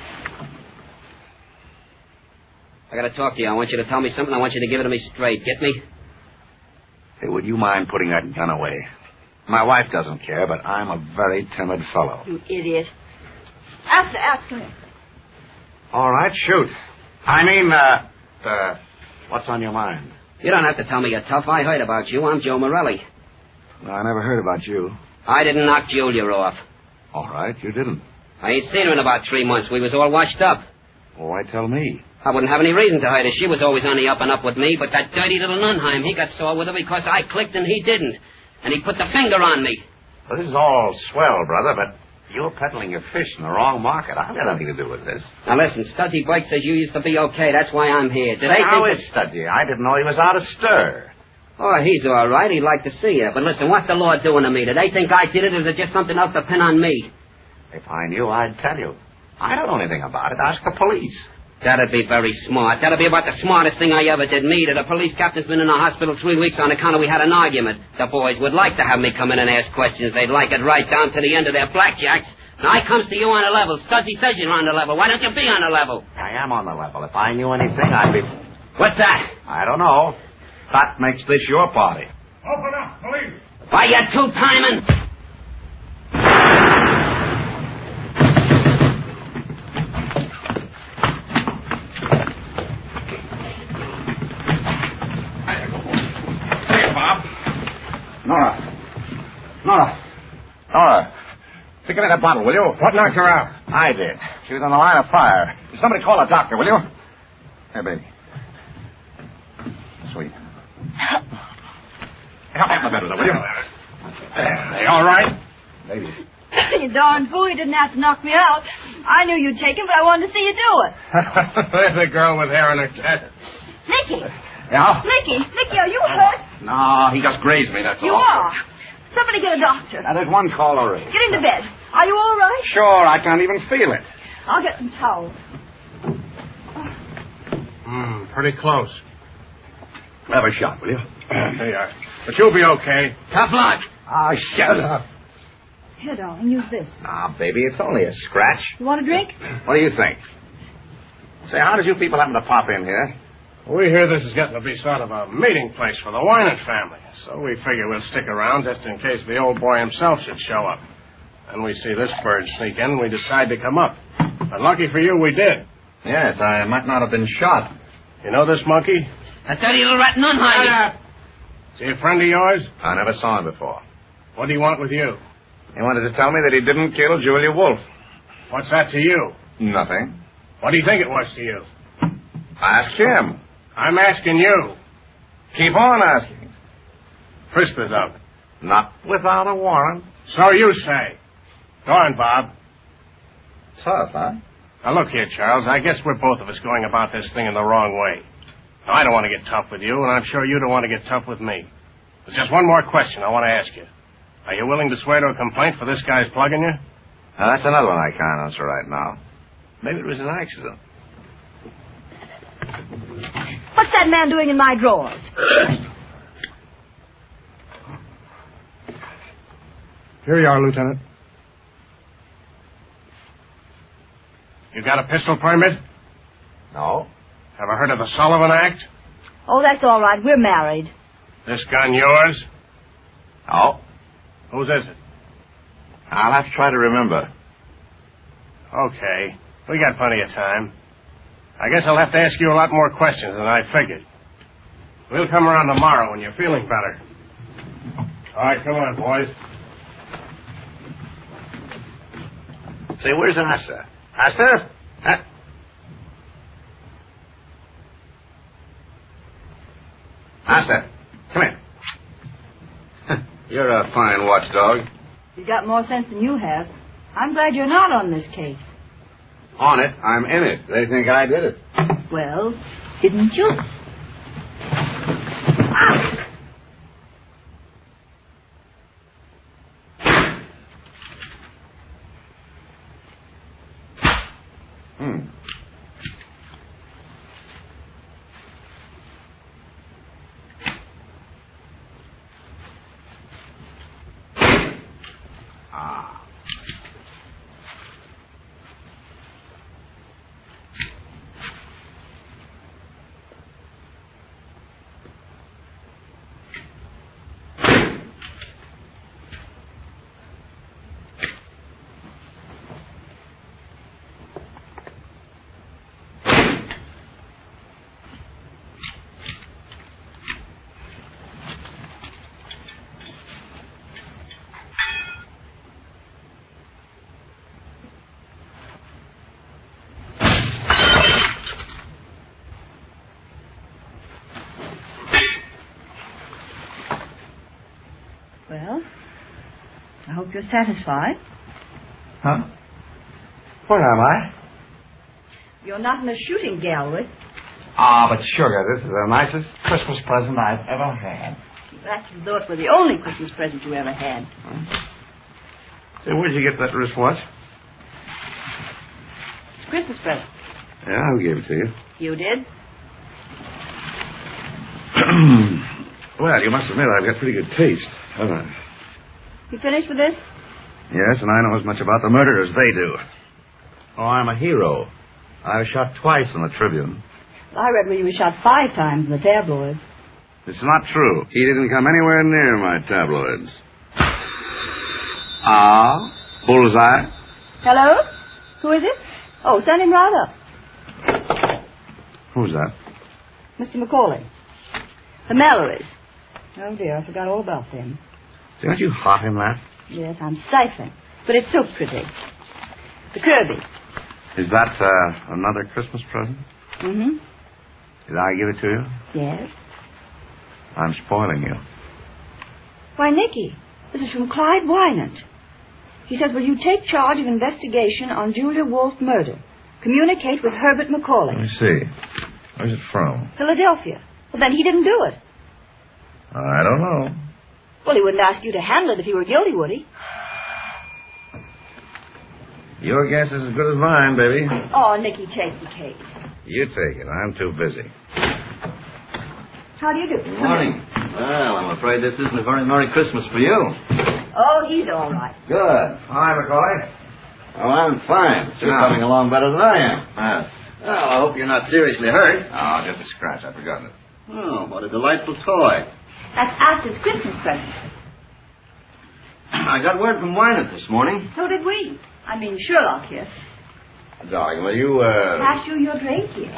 I gotta talk to you. I want you to tell me something. I want you to give it to me straight. Get me? Hey, would you mind putting that gun away? My wife doesn't care, but I'm a very timid fellow. You idiot. Ask him. All right, shoot. I mean, what's on your mind? You don't have to tell me you're tough. I heard about you. I'm Joe Morelli. No, I never heard about you. I didn't knock Julia off. All right, you didn't. I ain't seen her in about 3 months. We was all washed up. Well, why tell me? I wouldn't have any reason to hide her. She was always on the up and up with me, but that dirty little Nunheim, he got sore with her because I clicked and he didn't. And he put the finger on me. Well, this is all swell, brother, but you're peddling your fish in the wrong market. I've got nothing to do with this. Now, listen, Studzy Blake says you used to be okay. That's why I'm here. How is Studzy? I didn't know he was out of stir. Oh, he's all right. He'd like to see you. But listen, what's the law doing to me? Do they think I did it, or is it just something else to pin on me? If I knew, I'd tell you. I don't know anything about it. Ask the police. That'd be very smart. That'd be about the smartest thing I ever did. Me, that a police captain's been in the hospital 3 weeks on account of we had an argument. The boys would like to have me come in and ask questions. They'd like it right down to the end of their blackjacks. Now, I comes to you on a level. Studzy says you're on the level. Why don't you be on the level? I am on the level. If I knew anything, I'd be... What's that? I don't know. That makes this your party. Open up, police. Why, you two-timing? Nora, pick me that bottle, will you? What knocked her out? I did. She was on the line of fire. Somebody call a doctor, will you? Here, baby. Sweet. Help me up the bed with it, will you? They all right? Maybe. You darn fool, you didn't have to knock me out. I knew you'd take him, but I wanted to see you do it. There's a girl with hair in her chest. Nicky! Yeah? Nicky, are you hurt? No, he just grazed me, that's all. You are. Somebody get a doctor. Now, there's one call already. Get into bed. Are you all right? Sure, I can't even feel it. I'll get some towels. Pretty close. Have a shot, will you? There you are. But you'll be okay. Tough luck. Ah, shut up. Here, darling, use this. Ah, baby, it's only a scratch. You want a drink? What do you think? Say, how did you people happen to pop in here? We hear this is getting to be sort of a meeting place for the Wynant family, so we figure we'll stick around just in case the old boy himself should show up. And we see this bird sneak in, and we decide to come up. But lucky for you, we did. Yes, I might not have been shot. You know this monkey? A dirty little rat nun hiding. Is he a friend of yours? I never saw him before. What do you want with you? He wanted to tell me that he didn't kill Julia Wolf. What's that to you? Nothing. What do you think it was to you? Ask him. I'm asking you. Keep on asking. Frisk is out. Not without a warrant. So you say. Go on, Bob. Tough, huh? Now, look here, Charles. I guess we're both of us going about this thing in the wrong way. Now, I don't want to get tough with you, and I'm sure you don't want to get tough with me. There's just one more question I want to ask you. Are you willing to swear to a complaint for this guy's plugging you? Now, that's another one I can't answer right now. Maybe it was an accident. What's that man doing in my drawers? Here you are, Lieutenant. You got a pistol permit? No. Ever heard of the Sullivan Act? Oh, that's all right. We're married. This gun yours? No. Whose is it? I'll have to try to remember. Okay. We got plenty of time. I guess I'll have to ask you a lot more questions than I figured. We'll come around tomorrow when you're feeling better. All right, come on, boys. Say, where's Asta? Asta? Huh? Asta, come here. You're a fine watchdog. He's got more sense than you have. I'm glad you're not on this case. On it, I'm in it. They think I did it. Well, didn't you? Ah! Well, I hope you're satisfied. Huh? Where am I? You're not in a shooting gallery. Ah, but sugar, this is the nicest Christmas present I've ever had. You act as though it were the only Christmas present you ever had. Say, where'd you get that wristwatch? It's a Christmas present. Yeah, who gave it to you? You did? Well, you must admit I've got pretty good taste, haven't I? You finished with this? Yes, and I know as much about the murder as they do. Oh, I'm a hero. I was shot twice in the Tribune. I read where you were shot 5 times in the tabloids. It's not true. He didn't come anywhere near my tabloids. Ah, bullseye. Hello? Who is it? Oh, send him right up. Who's that? Mr. Macaulay. The Mallorys. Oh, dear, I forgot all about them. See, aren't you hot in that? Yes, I'm stifling. But it's so pretty. The Kirby. Is that another Christmas present? Mm-hmm. Did I give it to you? Yes. I'm spoiling you. Why, Nicky, this is from Clyde Wynant. He says, will you take charge of investigation on Julia Wolf murder? Communicate with Herbert Macaulay. Let me see. Where's it from? Philadelphia. Well, then he didn't do it. I don't know. Well, he wouldn't ask you to handle it if he were guilty, would he? Your guess is as good as mine, baby. Oh, Nicky, take the case. You take it. I'm too busy. How do you do? Good morning. Well, I'm afraid this isn't a very Merry Christmas for you. Oh, he's all right. Good. Hi, Macaulay. Oh, I'm fine. You're coming along better than I am. Well, I hope you're not seriously hurt. Oh, just a scratch. I've forgotten it. Oh, what a delightful toy. That's Arthur's Christmas present. I got word from Wynant this morning. So did we. I mean, Sherlock here. Darling, will you, Pass you your drink here.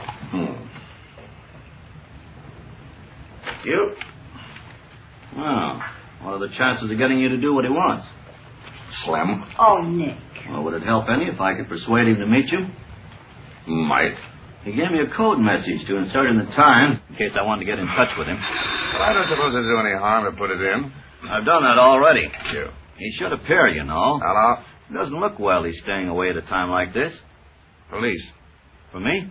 You? Well, what are the chances of getting you to do what he wants? Slim? Oh, Nick. Well, would it help any if I could persuade him to meet you? Might. He gave me a code message to insert in the Times in case I wanted to get in touch with him. Well, I don't suppose it'd do any harm to put it in. I've done that already. You. He should appear, you know. Hello? It doesn't look well he's staying away at a time like this. Police. For me?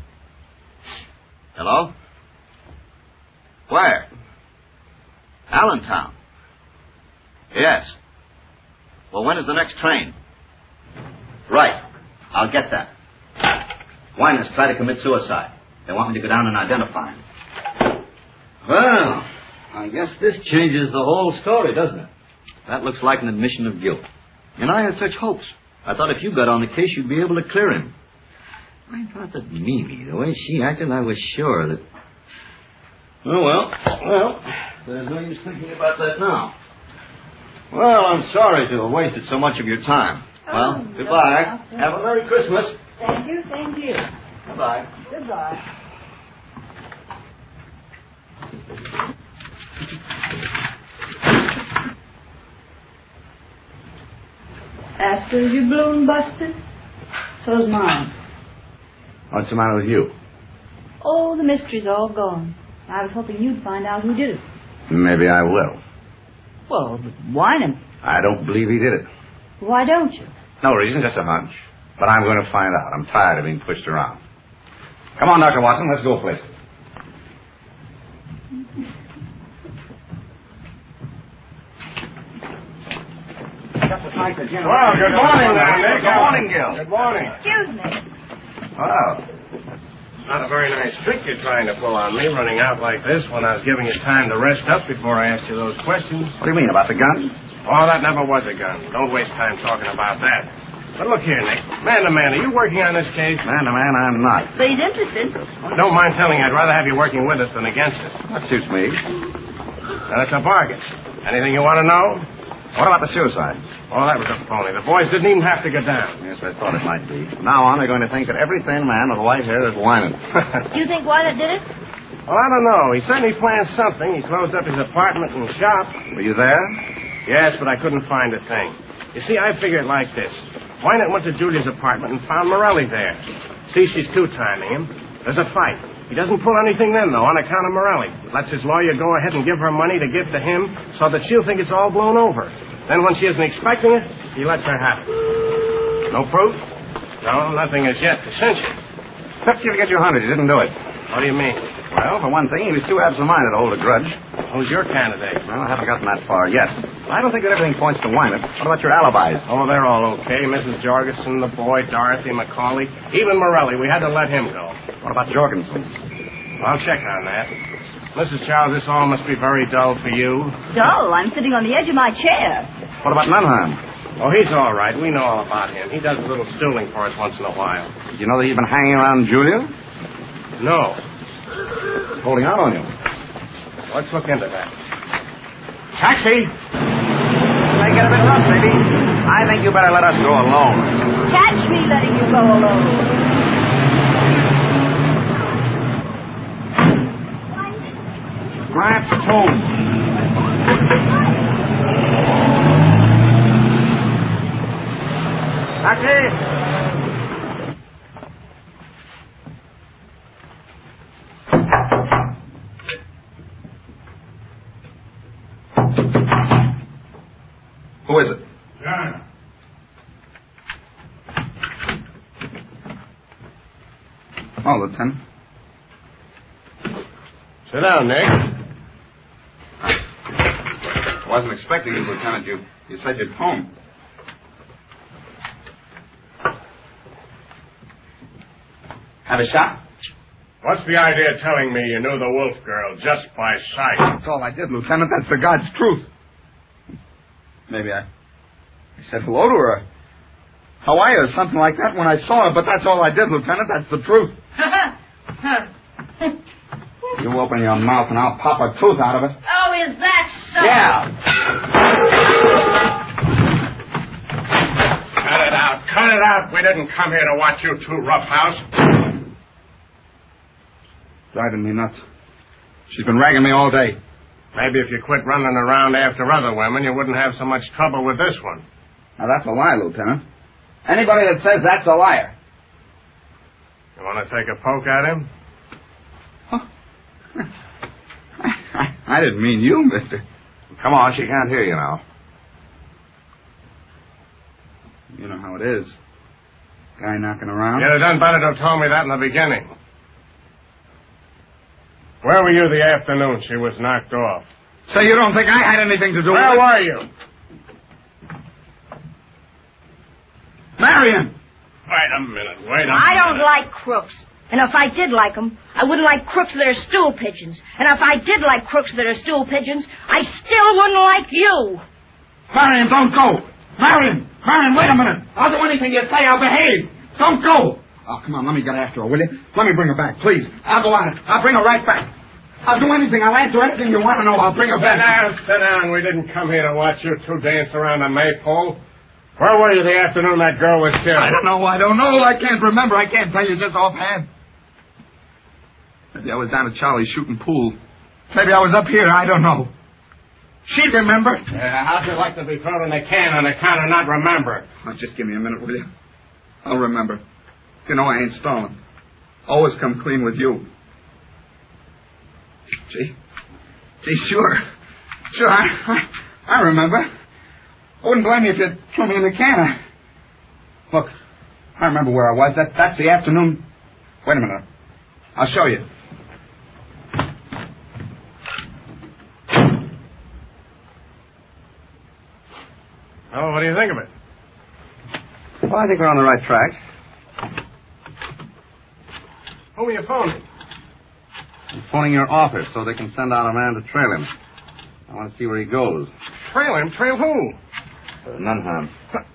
Hello? Where? Allentown. Yes. Well, when is the next train? Right. I'll get that. Wynant's tried to commit suicide. They want me to go down and identify him. Well, I guess this changes the whole story, doesn't it? That looks like an admission of guilt. And I had such hopes. I thought if you got on the case, you'd be able to clear him. I thought that Mimi, the way she acted, I was sure that... Oh, well, there's no use thinking about that now. Well, I'm sorry to have wasted so much of your time. Well, goodbye. Have a Merry Christmas. Thank you, same to you. Goodbye. Goodbye. Astor's your balloon busted? So's mine. What's the matter with you? Oh, the mystery's all gone. I was hoping you'd find out who did it. Maybe I will. Well, Wynant. I don't believe he did it. Why don't you? No reason, just a hunch. But I'm going to find out. I'm tired of being pushed around. Come on, Dr. Watson, let's go places. Well, good morning, Nick. Good morning, Gil. Good morning. Excuse me. Well, Not a very nice trick you're trying to pull on me, running out like this when I was giving you time to rest up before I asked you those questions. what do you mean, about the gun? Oh, that never was a gun. Don't waste time talking about that. But look here, Nick. Man to man, are you working on this case? Man to man, I'm not. But he's interested. Don't mind telling you, I'd rather have you working with us than against us. That suits me. Now, that's a bargain. Anything you want to know? What about the suicide? Oh, that was a phony. The boys didn't even have to get down. Yes, I thought it might be. From now on, they're going to think that every thin man with white hair is whining. You think Wynant did it? Well, I don't know. He certainly planned something. He closed up his apartment and shop. Were you there? Yes, but I couldn't find a thing. You see, I figured like this. Wynant went to Julia's apartment and found Morelli there. See, she's two-timing him. There's a fight. He doesn't pull anything then, though, on account of Morelli. Lets his lawyer go ahead and give her money to give to him so that she'll think it's all blown over. Then when she isn't expecting it, he lets her have it. No proof? No, nothing as yet to cinch it. Took you to get your 100. You didn't do it. What do you mean? Well, for one thing, he was too absent-minded to hold a grudge. Who's your candidate? Well, I haven't gotten that far yet. I don't think that everything points to Wynant. What about your alibis? Oh, they're all okay. Mrs. Jorgensen, the boy, Dorothy, Macaulay, even Morelli. We had to let him go. What about Jorgensen? I'll check on that. Mrs. Charles, this all must be very dull for you. Dull? I'm sitting on the edge of my chair. What about Nunheim? Oh, he's all right. We know all about him. He does a little stooling for us once in a while. Did you know that he's been hanging around Julia? No. Holding out on you. Let's look into that. Taxi! Make it a bit rough, baby. I think you better let us go alone. Catch me letting you go alone. Grant's tomb. Taxi! Oh, Lieutenant. Sit down, Nick. I wasn't expecting you, Lieutenant. You said you'd phone. Have a shot? What's the idea of telling me you knew the Wolf girl just by sight? That's all I did, Lieutenant. That's the God's truth. Maybe I said hello to her. How are you? Or something like that when I saw her, but that's all I did, Lieutenant. That's the truth. You open your mouth and I'll pop a tooth out of it. Oh, is that so? Yeah. Cut it out. Cut it out. We didn't come here to watch you two roughhouse. Driving me nuts. She's been ragging me all day. Maybe if you quit running around after other women, you wouldn't have so much trouble with this one. Now, that's a lie, Lieutenant. Anybody that says that's a liar. You want to take a poke at him? I didn't mean you, mister. Come on, she can't hear you now. You know how it is. Guy knocking around. You'd have done better to have told me that in the beginning. Where were you the afternoon she was knocked off? So you don't think I had anything to do with it? Where were you? Marion! Wait a minute, wait a minute. I don't like crooks. And if I did like them, I wouldn't like crooks that are stool pigeons. And if I did like crooks that are stool pigeons, I still wouldn't like you. Marion, don't go. Marion, wait a minute. I'll do anything you say. I'll behave. Don't go. Oh, come on, let me get after her, will you? Let me bring her back, please. I'll go on it. I'll bring her right back. I'll do anything. I'll answer anything you want to know. I'll bring her back. Sit down. We didn't come here to watch you two dance around a maypole. Where were you the afternoon that girl was killed? I don't know. I can't remember. I can't tell you just offhand. Maybe I was down at Charlie's shooting pool. Maybe I was up here. I don't know. She'd remember. How'd you like to be thrown in a can on account of not remember? Oh, just give me a minute, will you? I'll remember. You know I ain't stalling. Always come clean with you. Gee, sure. Sure, I remember. I wouldn't blame you if you threw me in the can. Look, I remember where I was. That's the afternoon. Wait a minute. I'll show you. Oh, what do you think of it? Well, I think we're on the right track. Who are you phoning? I'm phoning your office so they can send out a man to trail him. I want to see where he goes. Trail him? Trail who? Nunheim.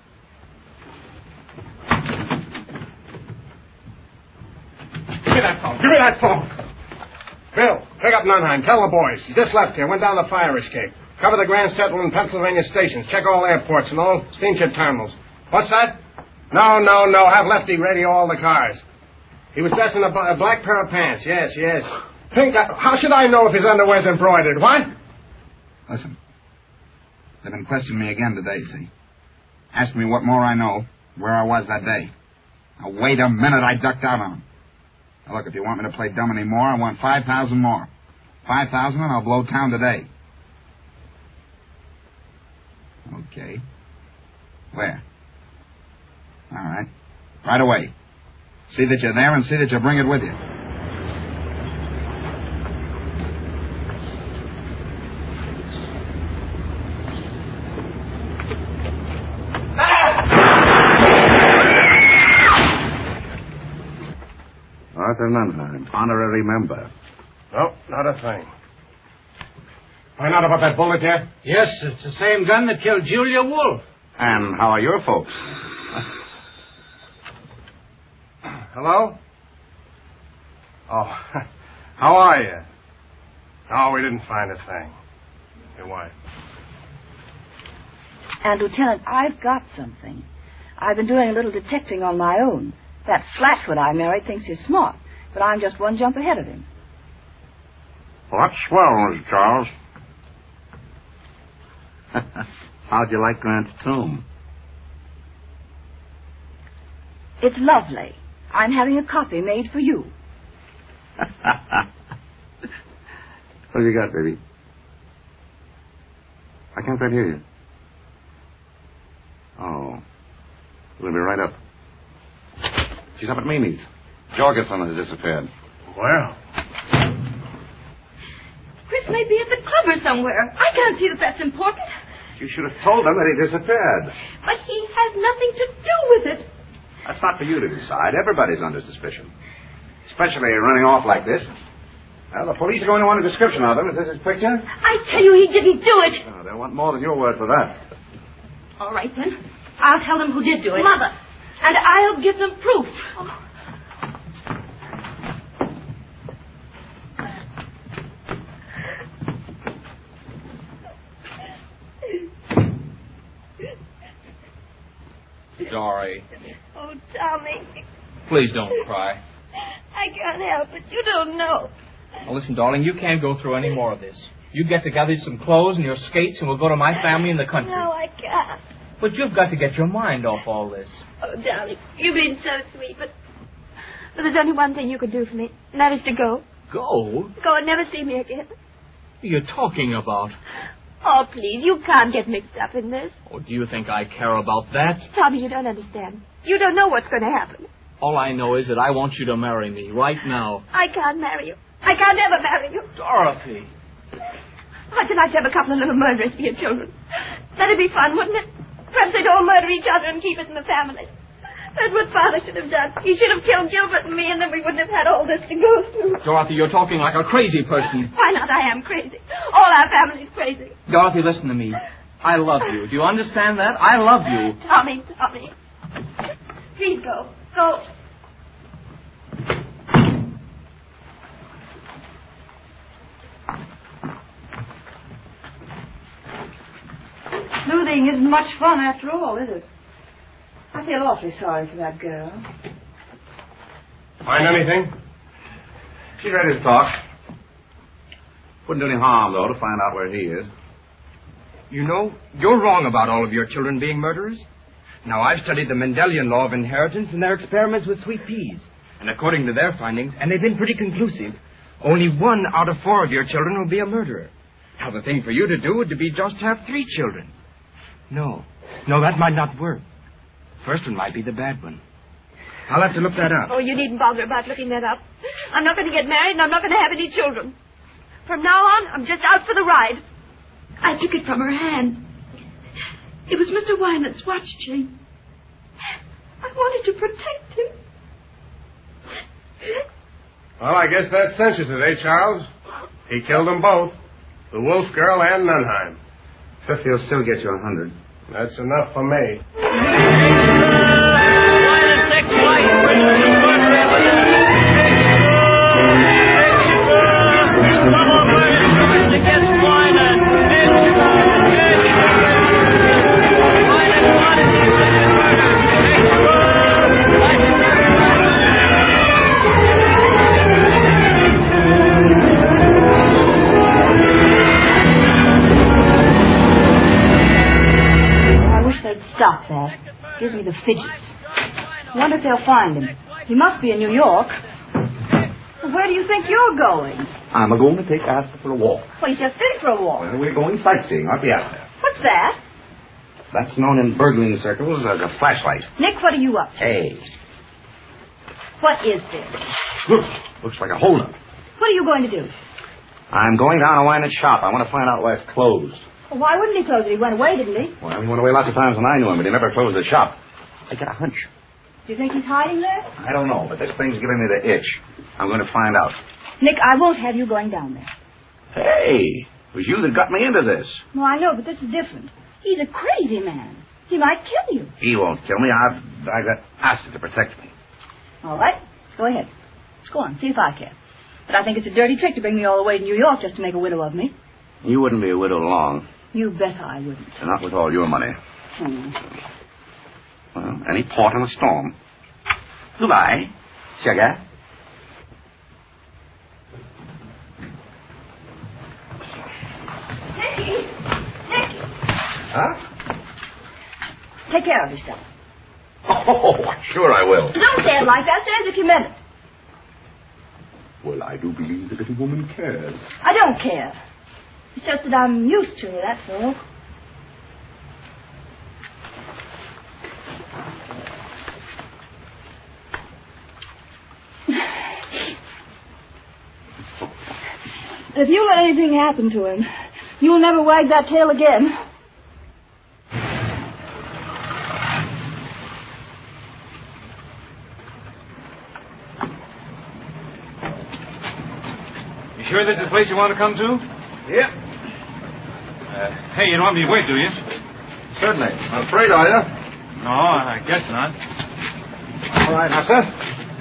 Give me that phone. Give me that phone. Bill, pick up Nunheim. Tell the boys. He just left here. Went down the fire escape. Cover the Grand Central and Pennsylvania stations. Check all airports and all steamship terminals. What's that? No. Have Lefty radio all the cars. He was dressed in a black pair of pants. Yes. Pink. How should I know if his underwear's embroidered? What? Listen. They've been questioning me again today, see? Asked me what more I know, where I was that day. Now, wait a minute. I ducked out on them. Now, look, if you want me to play dumb anymore, I want 5,000 more. 5,000 and I'll blow town today. Okay. Where? All right. Right away. See that you're there and see that you bring it with you. Arthur Nunheim, honorary member. No, not a thing. Find out about that bullet yet? Yes, it's the same gun that killed Julia Wolf. And how are your folks? Hello? Oh, how are you? Oh, we didn't find a thing. Your wife. And, Lieutenant, I've got something. I've been doing a little detecting on my own. That flatfoot I married thinks he's smart, but I'm just one jump ahead of him. Well, that's swell, Mr. Charles. How'd you like Grant's tomb? It's lovely. I'm having a copy made for you. What have you got, baby? I can't quite hear you. Oh. We'll be right up. She's up at Mimi's. Jorgensen has disappeared. Well, Chris may be at the club or somewhere. I can't see that that's important. You should have told them that he disappeared. But he has nothing to do with it. That's not for you to decide. Everybody's under suspicion. Especially running off like this. Well, the police are going to want a description of him. Is this his picture? I tell you, he didn't do it. Oh, they'll want more than your word for that. All right, then. I'll tell them who did do it. Mother. And I'll give them proof. Dory. Oh, Tommy. Please don't cry. I can't help it. You don't know. Now, listen, darling, you can't go through any more of this. You get together some clothes and your skates, and we'll go to my family in the country. No, I can't. But you've got to get your mind off all this. Oh, darling, you've been so sweet, but there's only one thing you could do for me, and that is to go. Go? Go and never see me again. What are you talking about? Oh, please, you can't get mixed up in this. Oh, do you think I care about that? Tommy, you don't understand. You don't know what's going to happen. All I know is that I want you to marry me right now. I can't marry you. I can't ever marry you. Dorothy. How'd you like to have a couple of little murderers for your children? That'd be fun, wouldn't it? Perhaps they'd all murder each other and keep us in the family. That's what Father should have done. He should have killed Gilbert and me, and then we wouldn't have had all this to go through. Dorothy, you're talking like a crazy person. Why not? I am crazy. All our family's crazy. Dorothy, listen to me. I love you. Do you understand that? I love you. Tommy. Please go. Go. Sleuthing isn't much fun after all, is it? I feel awfully sorry for that girl. Find anything? She read his talk. Wouldn't do any harm, though, to find out where he is. You know, you're wrong about all of your children being murderers. Now, I've studied the Mendelian law of inheritance and their experiments with sweet peas. And according to their findings, and they've been pretty conclusive, only 1 out of 4 of your children will be a murderer. Now, the thing for you to do would be just to have 3 children. No, that might not work. First one might be the bad one. I'll have to look that up. Oh, you needn't bother about looking that up. I'm not going to get married, and I'm not going to have any children. From now on, I'm just out for the ride. I took it from her hand. It was Mr. Wynant's watch chain. I wanted to protect him. Well, I guess that cinches it, eh, Charles? He killed them both. The Wolf girl and Nunheim. 50 will still get you 100. That's enough for me. Stop that. Gives me the fidgets. Wonder if they'll find him. He must be in New York. Well, where do you think you're going? I'm going to take Asta for a walk. Well, he's just been for a walk. Well, we're going sightseeing, aren't we, Asta? What's that? That's known in burgling circles as a flashlight. Nick, what are you up to? Hey. What is this? Look, looks like a holdup. What are you going to do? I'm going down to Wynant's shop. I want to find out why it's closed. Well, why wouldn't he close it? He went away, didn't he? Well, he went away lots of times when I knew him, but he never closed the shop. I got a hunch. Do you think he's hiding there? I don't know, but this thing's giving me the itch. I'm going to find out. Nick, I won't have you going down there. Hey, it was you that got me into this. No, I know, but this is different. He's a crazy man. He might kill you. He won't kill me. I got Asta to protect me. All right. Go ahead. Let's go on. See if I can. But I think it's a dirty trick to bring me all the way to New York just to make a widow of me. You wouldn't be a widow long. You bet I wouldn't. Not with all your money. Well, any port in a storm. Goodbye, sugar. Nicky! Huh? Take care of yourself. Oh, sure I will. Don't say it like that. Say it if you meant it. Well, I do believe the little woman cares. I don't care. It's just that I'm used to it, that's all. If you let anything happen to him, you'll never wag that tail again. You sure this is the place you want to come to? Yep. Hey, you don't want me to wait, do you? Certainly. Not afraid, are you? No, I guess not. All right, now, sir.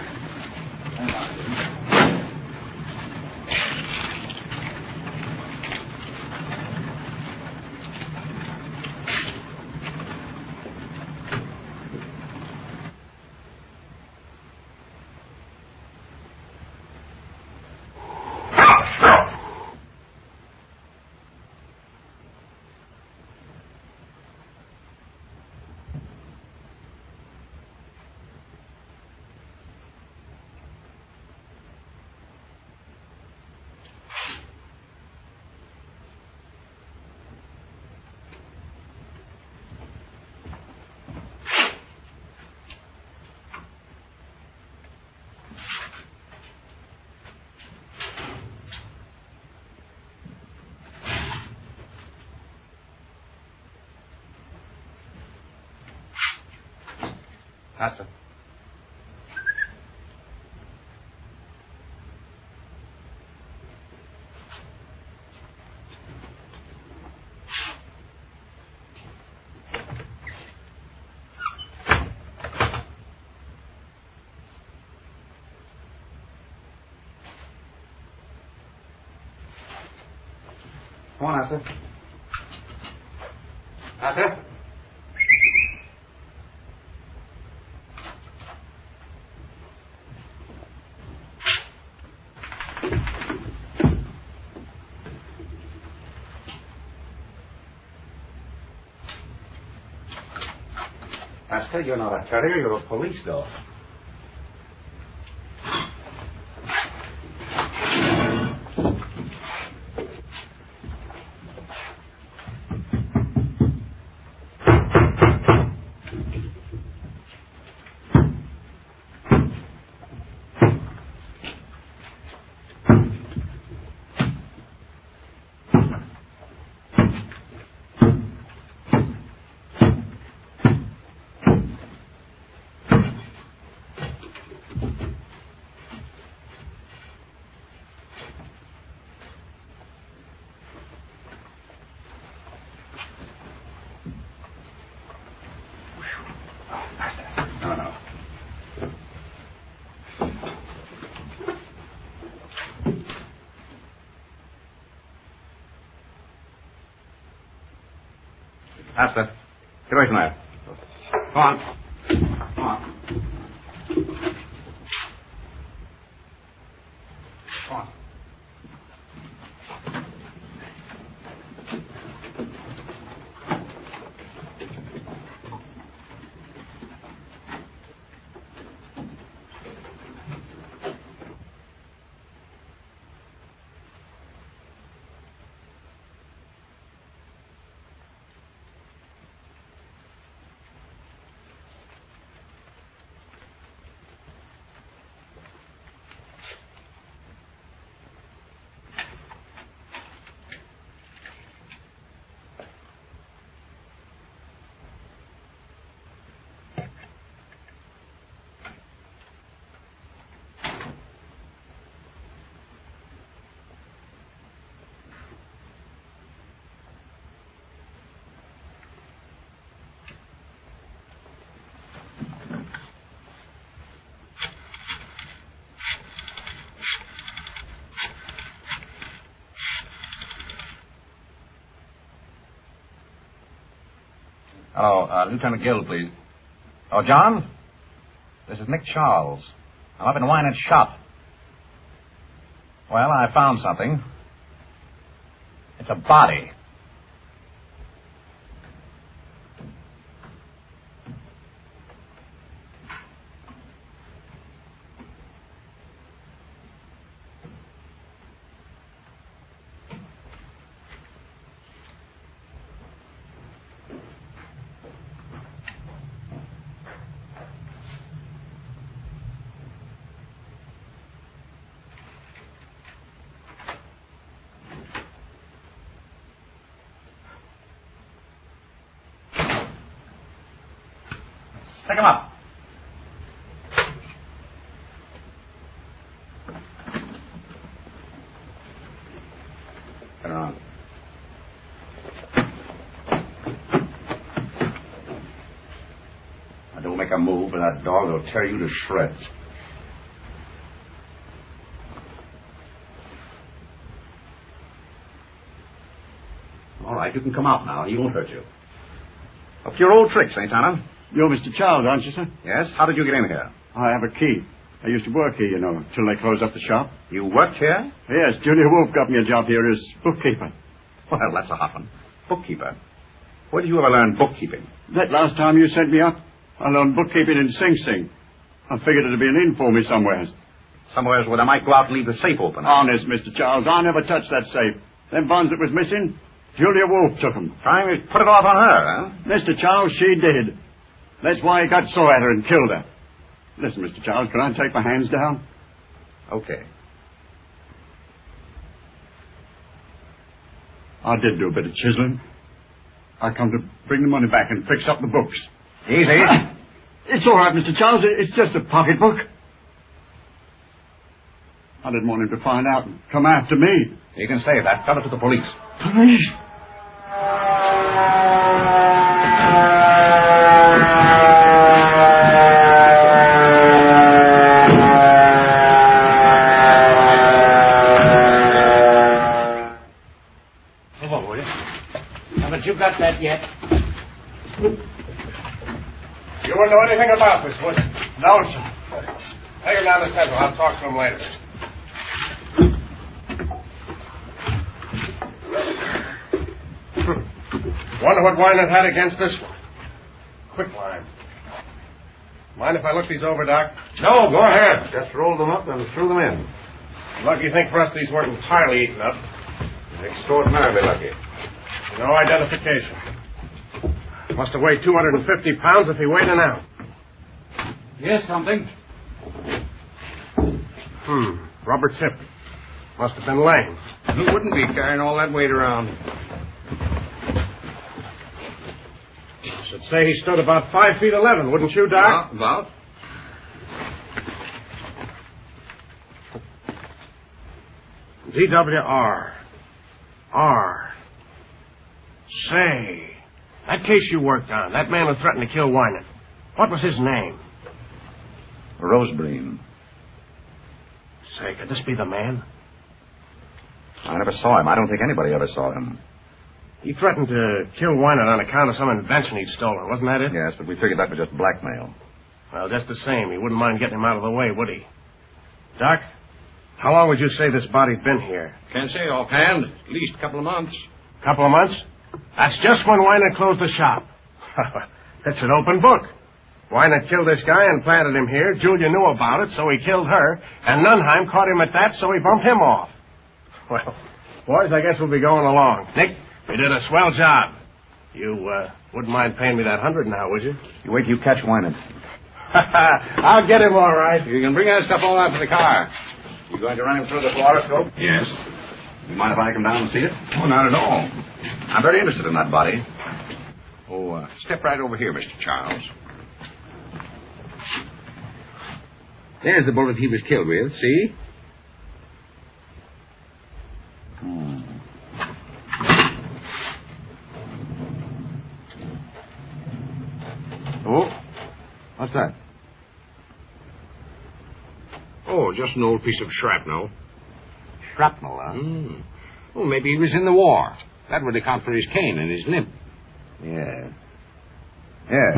Pastor. Come on, Asta. Asta? Asta, you're not a terrier, you're a police dog. No. Asta, get away from there. Go on. Come on. Come on. Hello, Lieutenant Gill, please. Oh, John? This is Nick Charles. I'm up in Wynant's shop. Well, I found something. It's a body. Pick him up. Get around. Now, don't make a move, or that dog will tear you to shreds. All right, you can come out now. He won't hurt you. Up to your old tricks, St. Anna. You're Mr. Charles, aren't you, sir? Yes? How did you get in here? I have a key. I used to work here, you know, till they closed up the shop. You worked here? Yes, Julia Wolf got me a job here as bookkeeper. Well, that's a hot one. Bookkeeper? Where did you ever learn bookkeeping? That last time you sent me up, I learned bookkeeping in Sing Sing. I figured it'd be an in for me somewheres. Somewheres where they might go out and leave the safe open. Honest, Mr. Charles, I never touched that safe. Them bonds that was missing, Julia Wolf took them. Trying to put it off on her, huh? Mr. Charles, she did. That's why he got so at her and killed her. Listen, Mr. Charles, can I take my hands down? Okay. I did do a bit of chiseling. I come to bring the money back and fix up the books. Easy. It's all right, Mr. Charles. It's just a pocketbook. I didn't want him to find out and come after me. You can say that. Tell it to the police. Police? Come on, will you? Haven't you got that yet? You wouldn't know anything about this, would you? No, sir. Take him down to Central. I'll talk to him later. Wonder what Wynant had against this one. Quick line. Mind if I look these over, Doc? No, go ahead. Just roll them up and threw them in. Lucky thing for us these weren't entirely eaten up. Extraordinarily lucky. No identification. Must have weighed 250 pounds if he weighed an ounce. Yes, something. Rubber tip. Must have been lame. Who wouldn't be carrying all that weight around? Should say he stood about 5 feet 11, wouldn't you, Doc? About. DWR. R. Say, that case you worked on, that man who threatened to kill Wynant, what was his name? Rosebreen. Say, could this be the man? I never saw him. I don't think anybody ever saw him. He threatened to kill Wynant on account of some invention he'd stolen, wasn't that it? Yes, but we figured that was just blackmail. Well, just the same, he wouldn't mind getting him out of the way, would he? Doc, how long would you say this body'd been here? Can't say offhand. At least a couple of months. Couple of months? That's just when Wynant closed the shop. It's an open book. Wynant killed this guy and planted him here. Julia knew about it, so he killed her. And Nunheim caught him at that, so he bumped him off. Well, boys, I guess we'll be going along. Nick, you did a swell job. You wouldn't mind paying me that $100 now, would you? You wait till you catch Wynant. I'll get him all right. You can bring that stuff all out to the car. You going to run him through the fluoroscope? Yes. You mind if I come down and see it? Oh, not at all. I'm very interested in that body. Oh, step right over here, Mr. Charles. There's the bullet he was killed with, see? Oh, what's that? Oh, just an old piece of shrapnel. Shrapnel, huh? Oh, maybe he was in the war. That would account for his cane and his limp. Yeah. Yeah.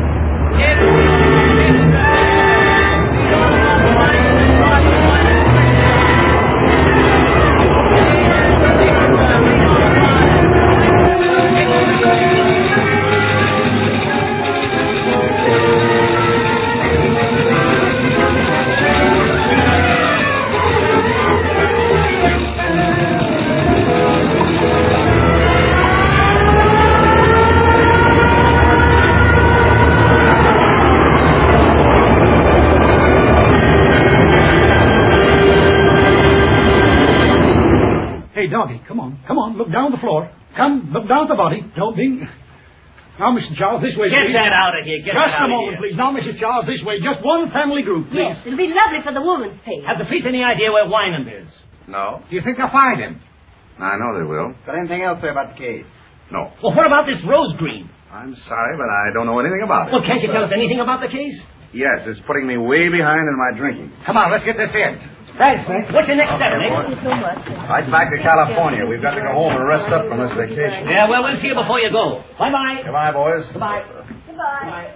Doggy, come on. Look down the floor. Come, look down at the body. Don't be... Now, Mr. Charles, this way, Get please. that out of here. Get Just that out a of moment, here. please. Now, Mrs. Charles, this way. Just one family group, please. Yes, it'll be lovely for the woman's pay. Have the police any idea where Winant is? No. Do you think they'll find him? I know they will. Got anything else to say about the case? No. Well, what about this Rose Green? I'm sorry, but I don't know anything about it. Well, can't you tell us anything about the case? Yes, it's putting me way behind in my drinking. Come on, let's get this in. Thanks, Nick. What's your next step, Nick? Thank you so much. Right back to California. We've got to go home and rest up from this vacation. Yeah, well, we'll see you before you go. Bye-bye. Goodbye, boys. Goodbye. Goodbye.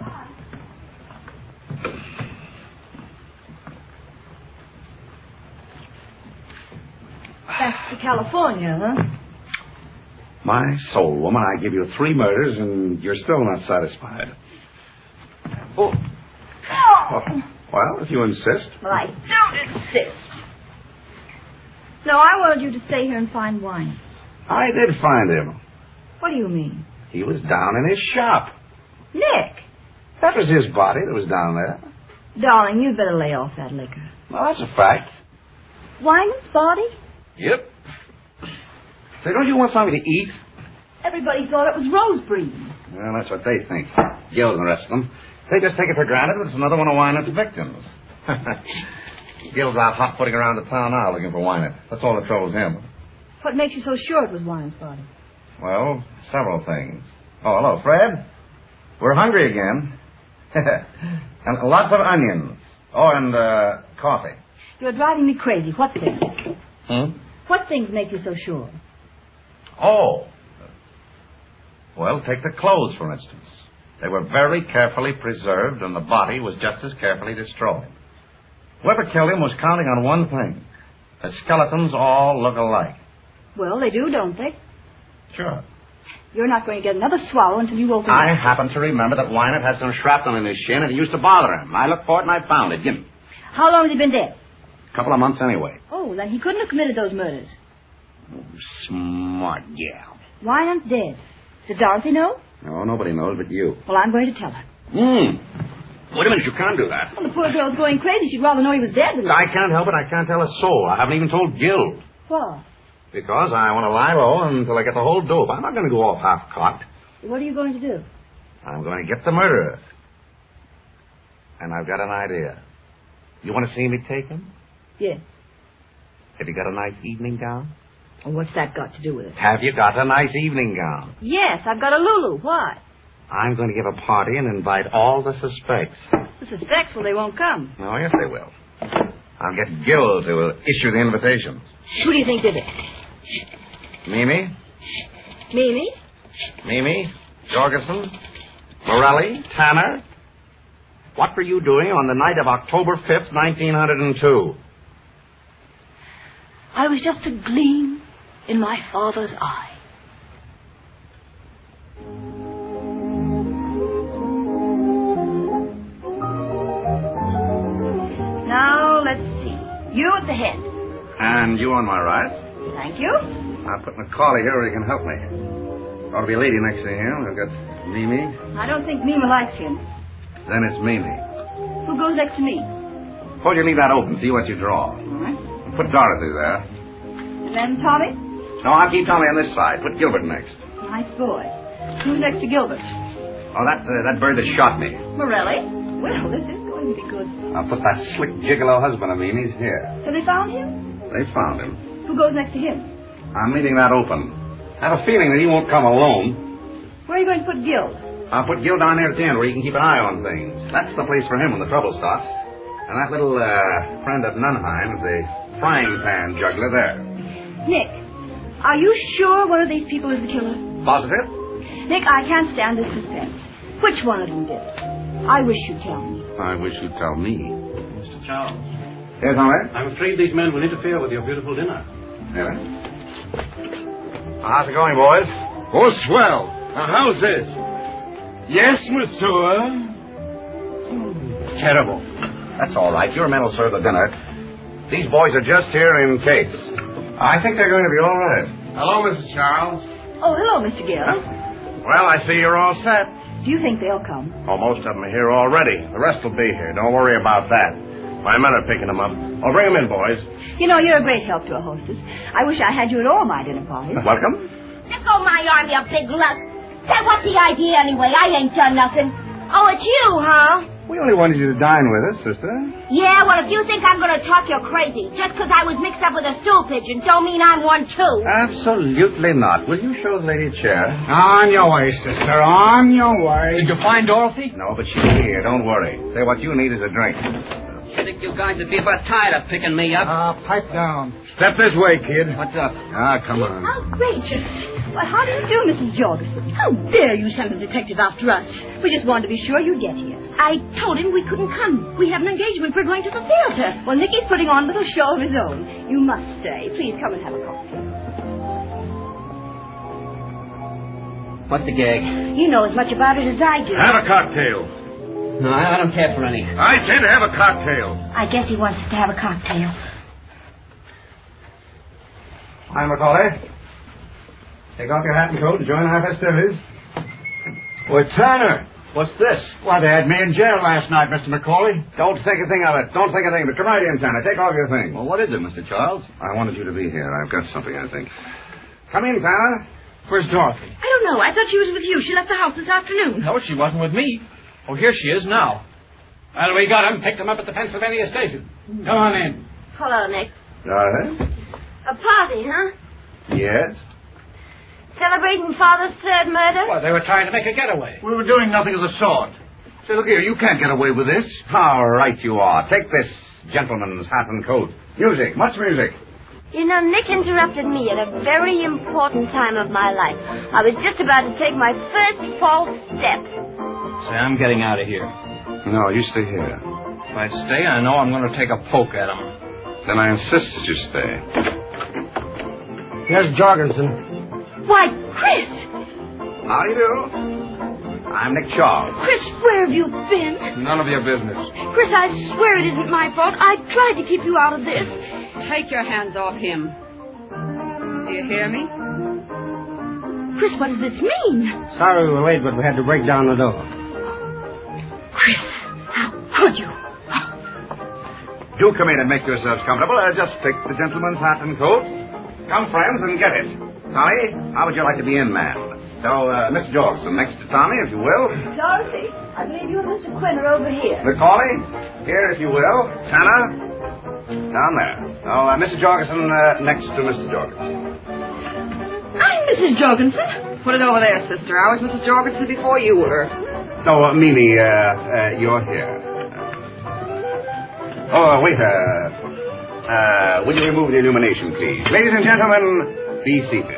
Back to California, huh? My soul, woman, I give you 3 murders and you're still not satisfied. Oh. Well, if you insist. Well, I don't insist. No, I wanted you to stay here and find wine. I did find him. What do you mean? He was down in his shop. Nick! That was his body that was down there. Darling, you'd better lay off that liquor. Well, that's a fact. Winant's body? Yep. Say, don't you want something to eat? Everybody thought it was Rose Breed. Well, that's what they think. Gil and the rest of them. They just take it for granted that it's another one of Winant's victims. Gil's out hot-footing around the town now looking for Winant. That's all that troubles him. What makes you so sure it was Winant's body? Well, several things. Oh, hello, Fred. We're hungry again. And lots of onions. Oh, and coffee. You're driving me crazy. What things? What things make you so sure? Oh. Well, take the clothes, for instance. They were very carefully preserved, and the body was just as carefully destroyed. Whoever killed him was counting on one thing. The skeletons all look alike. Well, they do, don't they? Sure. You're not going to get another swallow until you open I it. happen to remember that Winant had some shrapnel in his shin, and it used to bother him. I looked for it, and I found it. Gimme. How long has he been dead? A couple of months anyway. Oh, then he couldn't have committed those murders. Oh, smart gal. Winant's dead. Does Dorothy know? No, nobody knows but you. Well, I'm going to tell her. Wait a minute, you can't do that. Well, the poor girl's going crazy. She'd rather know he was dead than... I can't help it. I can't tell a soul. I haven't even told Gil. What? Because I want to lie low until I get the whole dope. I'm not going to go off half-cocked. What are you going to do? I'm going to get the murderer. And I've got an idea. You want to see me take him? Yes. Have you got a nice evening gown? Well, what's that got to do with it? Have you got a nice evening gown? Yes, I've got a Lulu. Why? I'm going to give a party and invite all the suspects. The suspects, well, they won't come. Oh, yes, they will. I'll get Gil to issue the invitations. Who do you think did it? Mimi? Mimi? Jorgensen? Morelli? Tanner? What were you doing on the night of October 5th, 1902? I was just a gleam in my father's eye. Now, let's see. You at the head. And you on my right? Thank you. I'll put Macaulay here where he can help me. Ought to be a lady next to him. I've got Mimi. I don't think Mima likes him. Then it's Mimi. Who goes next to me? Suppose you leave that open, see what you draw. All right. Put Dorothy there. And then Tommy? No, I'll keep Tommy on this side. Put Gilbert next. Nice boy. Who's next to Gilbert? Oh, that bird that shot me. Morelli? Well, this is going to be good. I'll put that slick gigolo husband of Mimi's here. Have they found him? They found him. Who goes next to him? I'm leaving that open. I have a feeling that he won't come alone. Where are you going to put Gil? I'll put Gil down there at the end where he can keep an eye on things. That's the place for him when the trouble starts. And that little friend of Nunheim, the frying pan juggler there. Nick, are you sure one of these people is the killer? Positive? Nick, I can't stand this suspense. Which one of them did it? I wish you'd tell me. I wish you'd tell me. Mr. Charles. Yes, Henry? I'm afraid these men will interfere with your beautiful dinner. Really? How's it going, boys? Oh, swell. Now, how's this? Yes, monsieur. Terrible. That's all right. Your men will serve the dinner. These boys are just here in case. I think they're going to be all right. Hello, Mrs. Charles. Oh, hello, Mr. Gill. Well, I see you're all set. Do you think they'll come? Oh, most of them are here already. The rest will be here. Don't worry about that. My men are picking them up. Oh, bring them in, boys. You know, you're a great help to a hostess. I wish I had you at all my dinner parties. Welcome. Let go my arm, you big lug. Say, what's the idea anyway? I ain't done nothing. Oh, it's you, huh? We only wanted you to dine with us, sister. Yeah, well, if you think I'm going to talk, you're crazy. Just because I was mixed up with a stool pigeon don't mean I'm one, too. Absolutely not. Will you show the lady a chair? On your way, sister. On your way. Did you find Dorothy? No, but she's here. Don't worry. Say, what you need is a drink. I think you guys would be about tired of picking me up. Pipe down. Step this way, kid. What's up? Come on. Outrageous. Why, how do you do, Mrs. Jorgensen? How dare you send a detective after us? We just wanted to be sure you'd get here. I told him we couldn't come. We have an engagement. We're going to the theater. Well, Nicky's putting on a little show of his own. You must stay. Please come and have a coffee. What's the gag? You know as much about it as I do. Have a cocktail. No, I don't care for any. I said have a cocktail. I guess he wants us to have a cocktail. Hi, Macaulay. Take off your hat and coat and join our festivities. Well, Turner, what's this? Well, they had me in jail last night, Mr. Macaulay. Don't think a thing of it. Don't think a thing of it. Come right in, Turner. Take off your thing. Well, what is it, Mr. Charles? I wanted you to be here. I've got something, I think. Come in, Turner. Where's Dorothy? I don't know. I thought she was with you. She left the house this afternoon. No, she wasn't with me. Oh, here she is now. Well, we got him. Picked him up at the Pennsylvania station. Come on in. Hello, Nick. Dorothy? A party, huh? Yes? Celebrating Father's third murder? Well, they were trying to make a getaway. We were doing nothing of the sort. Say, look here, you can't get away with this. How right you are. Take this gentleman's hat and coat. Music, much music. You know, Nick interrupted me at a very important time of my life. I was just about to take my first false step. Say, I'm getting out of here. No, you stay here. If I stay, I know I'm going to take a poke at him. Then I insist that you stay. Here's Jorgensen. Why, Chris! How do you do? I'm Nick Charles. Chris, where have you been? None of your business. Chris, I swear it isn't my fault. I tried to keep you out of this. Take your hands off him. Do you hear me? Chris, what does this mean? Sorry we were late, but we had to break down the door. Chris, how could you? Do come in and make yourselves comfortable. Just take the gentleman's hat and coat. Come, friends, and get it. Tommy, how would you like to be in, man? So, Miss Jorgensen, next to Tommy, if you will. Dorothy, I believe you and Mr. Quinn are over here. Macaulay, here, if you will. Tanner, down there. Oh, Mrs. Jorgensen, next to Mr. Jorgensen. I'm Mrs. Jorgensen. Put it over there, sister. I was Mrs. Jorgensen before you were. Oh, Mimi, you're here. Oh, waiter. Will you remove the illumination, please? Ladies and gentlemen, be seated.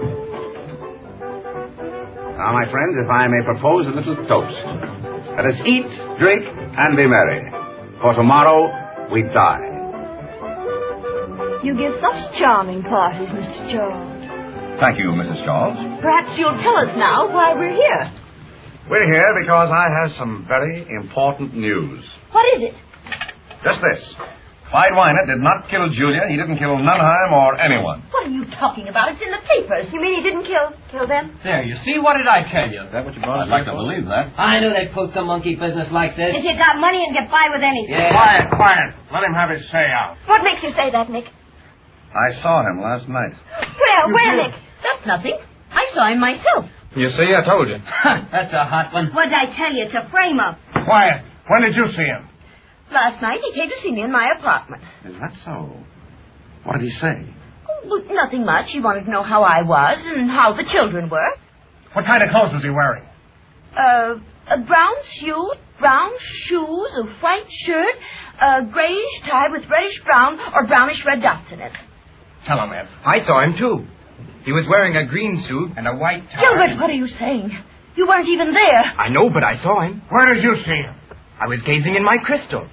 Now, my friends, if I may propose a little toast. Let us eat, drink, and be merry. For tomorrow, we die. You give such charming parties, Mr. Charles. Thank you, Mrs. Charles. Perhaps you'll tell us now why we're here. We're here because I have some very important news. What is it? Just this. Clyde Wynant did not kill Julia. He didn't kill Nunheim or anyone. What are you talking about? It's in the papers. You mean he didn't kill them? There, you see? What did I tell you? Is that what you brought us I'd like here to for? believe that. I knew they'd pull some monkey business like this. If you got money and get by with anything. Yeah. Quiet. Let him have his say out. What makes you say that, Nick? I saw him last night. Where, Nick? That's nothing. I saw him myself. You see, I told you. That's a hot one. What did I tell you? It's a frame-up. Quiet. When did you see him? Last night he came to see me in my apartment. Is that so? What did he say? Oh, nothing much. He wanted to know how I was and how the children were. What kind of clothes was he wearing? A brown suit, brown shoes, a white shirt, a grayish tie with reddish brown or brownish red dots in it. Tell him, Ed. I saw him, too. He was wearing a green suit and a white tie. Gilbert, what are you saying? You weren't even there. I know, but I saw him. Where did you see him? I was gazing in my crystal.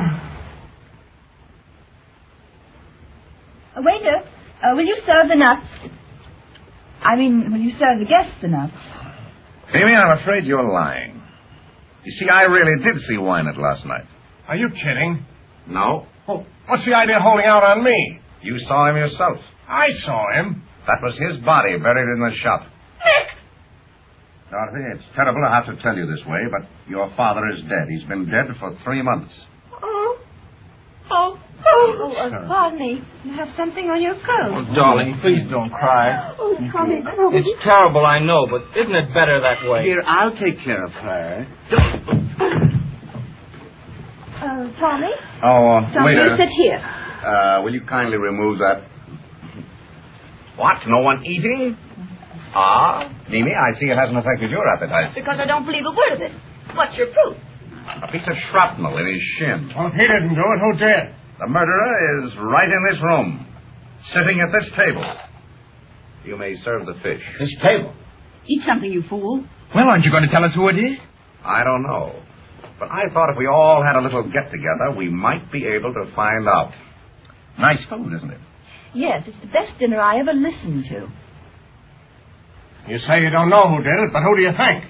Waiter, will you serve the nuts? I mean, will you serve the guests the nuts? Amy, I'm afraid you're lying. You see, I really did see Wynant last night. Are you kidding? No. Well, what's the idea of holding out on me? You saw him yourself. I saw him. That was his body buried in the shop. Nick! Dorothy, it's terrible to have to tell you this way, but your father is dead. He's been dead for 3 months. Oh, Pardon me. You have something on your coat. Oh, darling, please don't cry. Oh, Tommy, It's terrible, I know, but isn't it better that way? Here, I'll take care of her. Tommy? Oh, Tommy, waiter. sit here. Will you kindly remove that? What? No one eating? Ah, Mimi, I see it hasn't affected your appetite. Because I don't believe a word of it. What's your proof? A piece of shrapnel in his shin. Well, if he didn't do it, who did? The murderer is right in this room, sitting at this table. You may serve the fish. This table? Eat something, you fool. Well, aren't you going to tell us who it is? I don't know. But I thought if we all had a little get-together, we might be able to find out. Nice food, isn't it? Yes, it's the best dinner I ever listened to. You say you don't know who did it, but who do you think?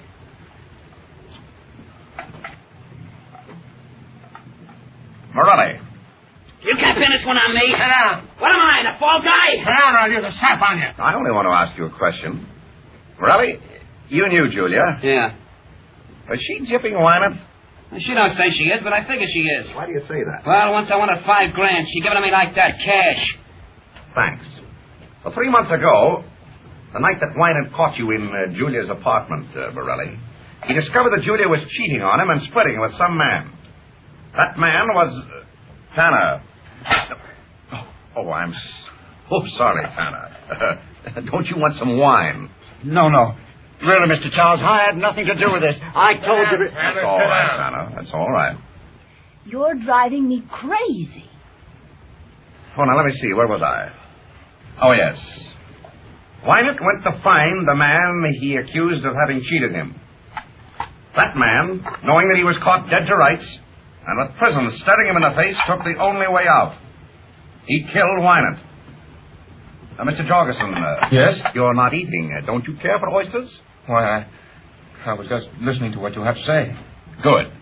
Morelli. You can't pin this one on me. Sit down. What am I, the fall guy? Sit down or I'll use a slap on you. I only want to ask you a question. Morelli, you knew Julia. Yeah. Was she jipping Wynant? She don't say she is, but I figure she is. Why do you say that? Well, once I wanted $5 grand. She gave it to me like that, cash. Thanks. Well, 3 months ago, the night that Wynant caught you in Julia's apartment, Morelli, he discovered that Julia was cheating on him and splitting with some man. That man was Tanner. Oh, I'm so sorry, Tanner. Don't you want some wine? No. Really, Mr. Charles, I had nothing to do with this. I told you... That's all right, Tanner. That's all right. You're driving me crazy. Oh, now let me see. Where was I? Oh, yes. Wynant went to find the man he accused of having cheated him. That man, knowing that he was caught dead to rights, and with prison staring him in the face, took the only way out. He killed Wynant. Mr. Jorgensen. Yes? You're not eating. Don't you care for oysters? Why, I was just listening to what you have to say. Good.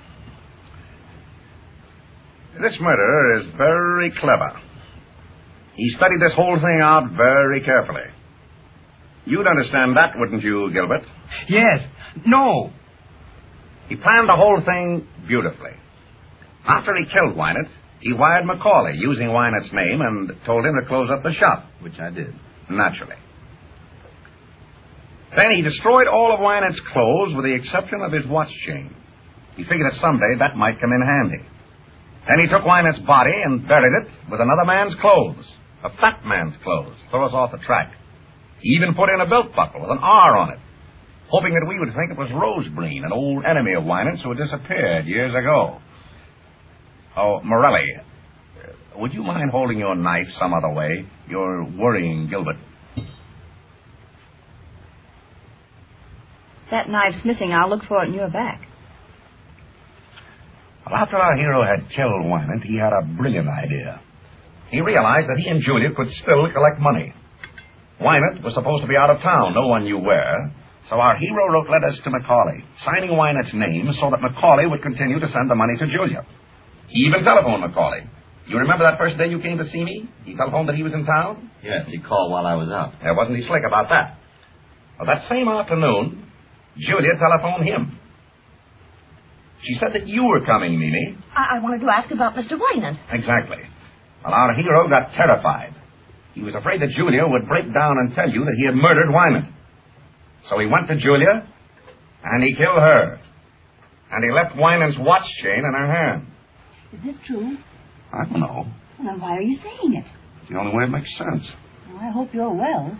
This murderer is very clever. He studied this whole thing out very carefully. You'd understand that, wouldn't you, Gilbert? Yes. No. He planned the whole thing beautifully. After he killed Wynant, he wired Macaulay using Wynant's name and told him to close up the shop. Which I did. Naturally. Then he destroyed all of Wynant's clothes with the exception of his watch chain. He figured that someday that might come in handy. Then he took Wynant's body and buried it with another man's clothes. A fat man's clothes. Throw us off the track. He even put in a belt buckle with an R on it, hoping that we would think it was Rosebreen, an old enemy of Wynant's who had disappeared years ago. Oh, Morelli, would you mind holding your knife some other way? You're worrying Gilbert. That knife's missing. I'll look for it in your back. Well, after our hero had killed Wynant, he had a brilliant idea. He realized that he and Julia could still collect money. Wynant was supposed to be out of town, no one knew where, so our hero wrote letters to Macaulay, signing Wynant's name so that Macaulay would continue to send the money to Julia. He even telephoned Macaulay. You remember that first day you came to see me? He telephoned that he was in town? Yes, he called while I was out. Wasn't he slick about that? Well, that same afternoon, Julia telephoned him. She said that you were coming, Mimi. I wanted to ask about Mr. Wynant. Exactly. Well, our hero got terrified. He was afraid that Julia would break down and tell you that he had murdered Wynant. So he went to Julia, and he killed her. And he left Wynant's watch chain in her hand. Is this true? I don't know. Well, then why are you saying it? It's the only way it makes sense. Well, I hope you're well.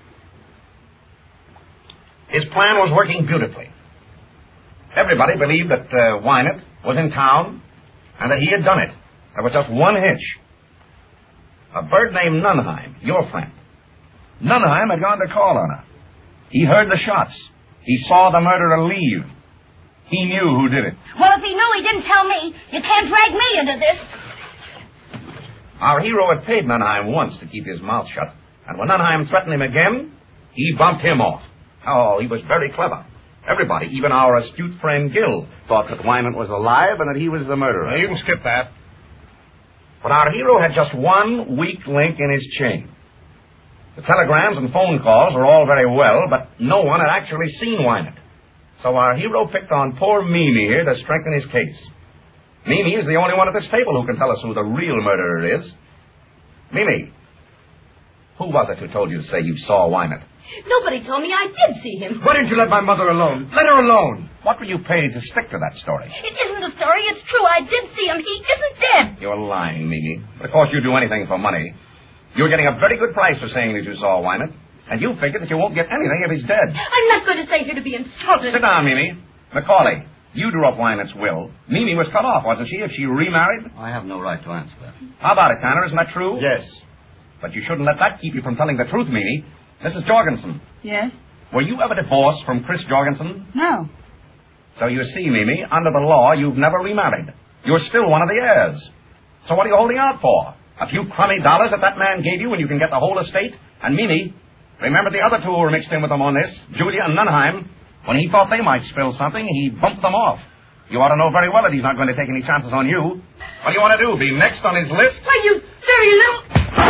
His plan was working beautifully. Everybody believed that Wynant was in town and that he had done it. There was just one hitch. A bird named Nunheim, your friend. Nunheim had gone to call on her. He heard the shots. He saw the murderer leave. He knew who did it. Well, if he knew, he didn't tell me. You can't drag me into this. Our hero had paid Nunheim once to keep his mouth shut. And when Nunheim threatened him again, he bumped him off. Oh, he was very clever. Everybody, even our astute friend Gill, thought that Wynant was alive and that he was the murderer. Well, you can skip that. But our hero had just one weak link in his chain. The telegrams and phone calls were all very well, but no one had actually seen Wynant. So our hero picked on poor Mimi here to strengthen his case. Mimi is the only one at this table who can tell us who the real murderer is. Mimi, who was it who told you to say you saw Wynant? Nobody told me I did see him. Why didn't you let my mother alone? Let her alone. What were you paid to stick to that story? It isn't a story. It's true. I did see him. He isn't dead. You're lying, Mimi. But of course you'd do anything for money. You're getting a very good price for saying that you saw Wynant, and you figure that you won't get anything if he's dead. I'm not going to stay here to be insulted. Sit down, Mimi. Macaulay, you drew up Wynant's will. Mimi was cut off, wasn't she, if she remarried? I have no right to answer that. How about it, Tanner? Isn't that true? Yes. But you shouldn't let that keep you from telling the truth, Mimi. Mrs. Jorgensen. Yes? Were you ever divorced from Chris Jorgensen? No. So you see, Mimi, under the law, you've never remarried. You're still one of the heirs. So what are you holding out for? A few crummy dollars that man gave you when you can get the whole estate? And Mimi, remember the other two who were mixed in with them on this, Julia and Nunheim? When he thought they might spill something, he bumped them off. You ought to know very well that he's not going to take any chances on you. What do you want to do, be next on his list? Why, you dirty little...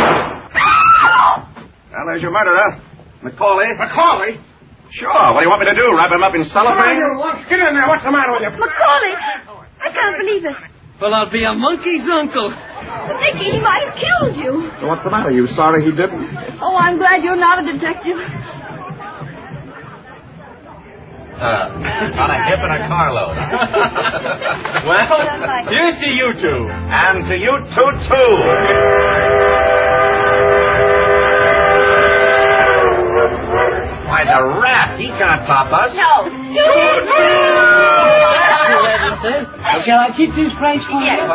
Well, there's your murderer. Macaulay. Macaulay? Sure. What do you want me to do? Wrap him up in cellophane? Get in there. What's the matter with you? Macaulay! I can't believe it. Well, I'll be a monkey's uncle. Nicky, he might have killed you. So what's the matter? You sorry he didn't? Oh, I'm glad you're not a detective. On a hip and a carload. Well, here's to you two. And to you two, too. Why, the rat. He can't top us. No. Shall I keep these pranks for you? Yes.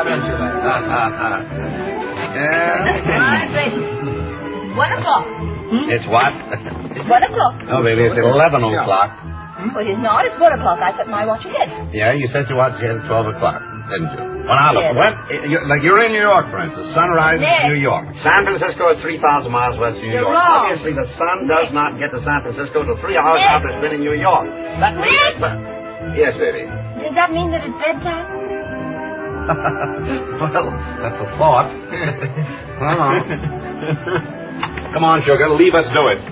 It's 1 o'clock. It's what? It's 1 o'clock. Oh, baby, it's 11 o'clock. Well, it's not. It's 1 o'clock. I set my watch ahead. Yeah, you said you watched it at 12 o'clock, didn't you? Well, now, look, Yes. you're in New York, for instance. Sunrise Yes. in New York. San Francisco is 3,000 miles west of New You're York. wrong. Obviously, the sun does not get to San Francisco till 3 hours Yes. after it's been in New York. That means... Yes, baby. Does that mean that it's bedtime? Well, that's a thought. Well, come on, sugar, leave us do it.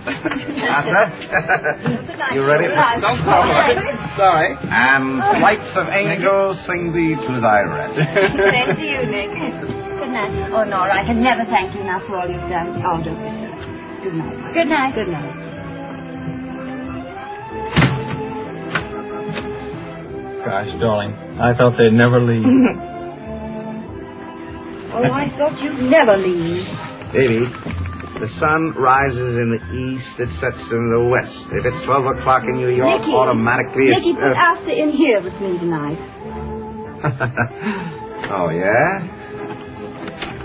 You ready? Don't Sorry. And flights of angels sing thee to thy rest. Same to you, Nick. Good night. Oh, Nora, I can never thank you enough for all you've done. Oh, don't be silly. Good night. Good night. Good night. Gosh, darling, I thought they'd never leave. Oh, I thought you'd never leave. Baby, the sun rises in the east, it sets in the west. If it's 12 o'clock in New York, Nicky, automatically Nicky, it's... put Asta in here with me tonight. Oh, yeah?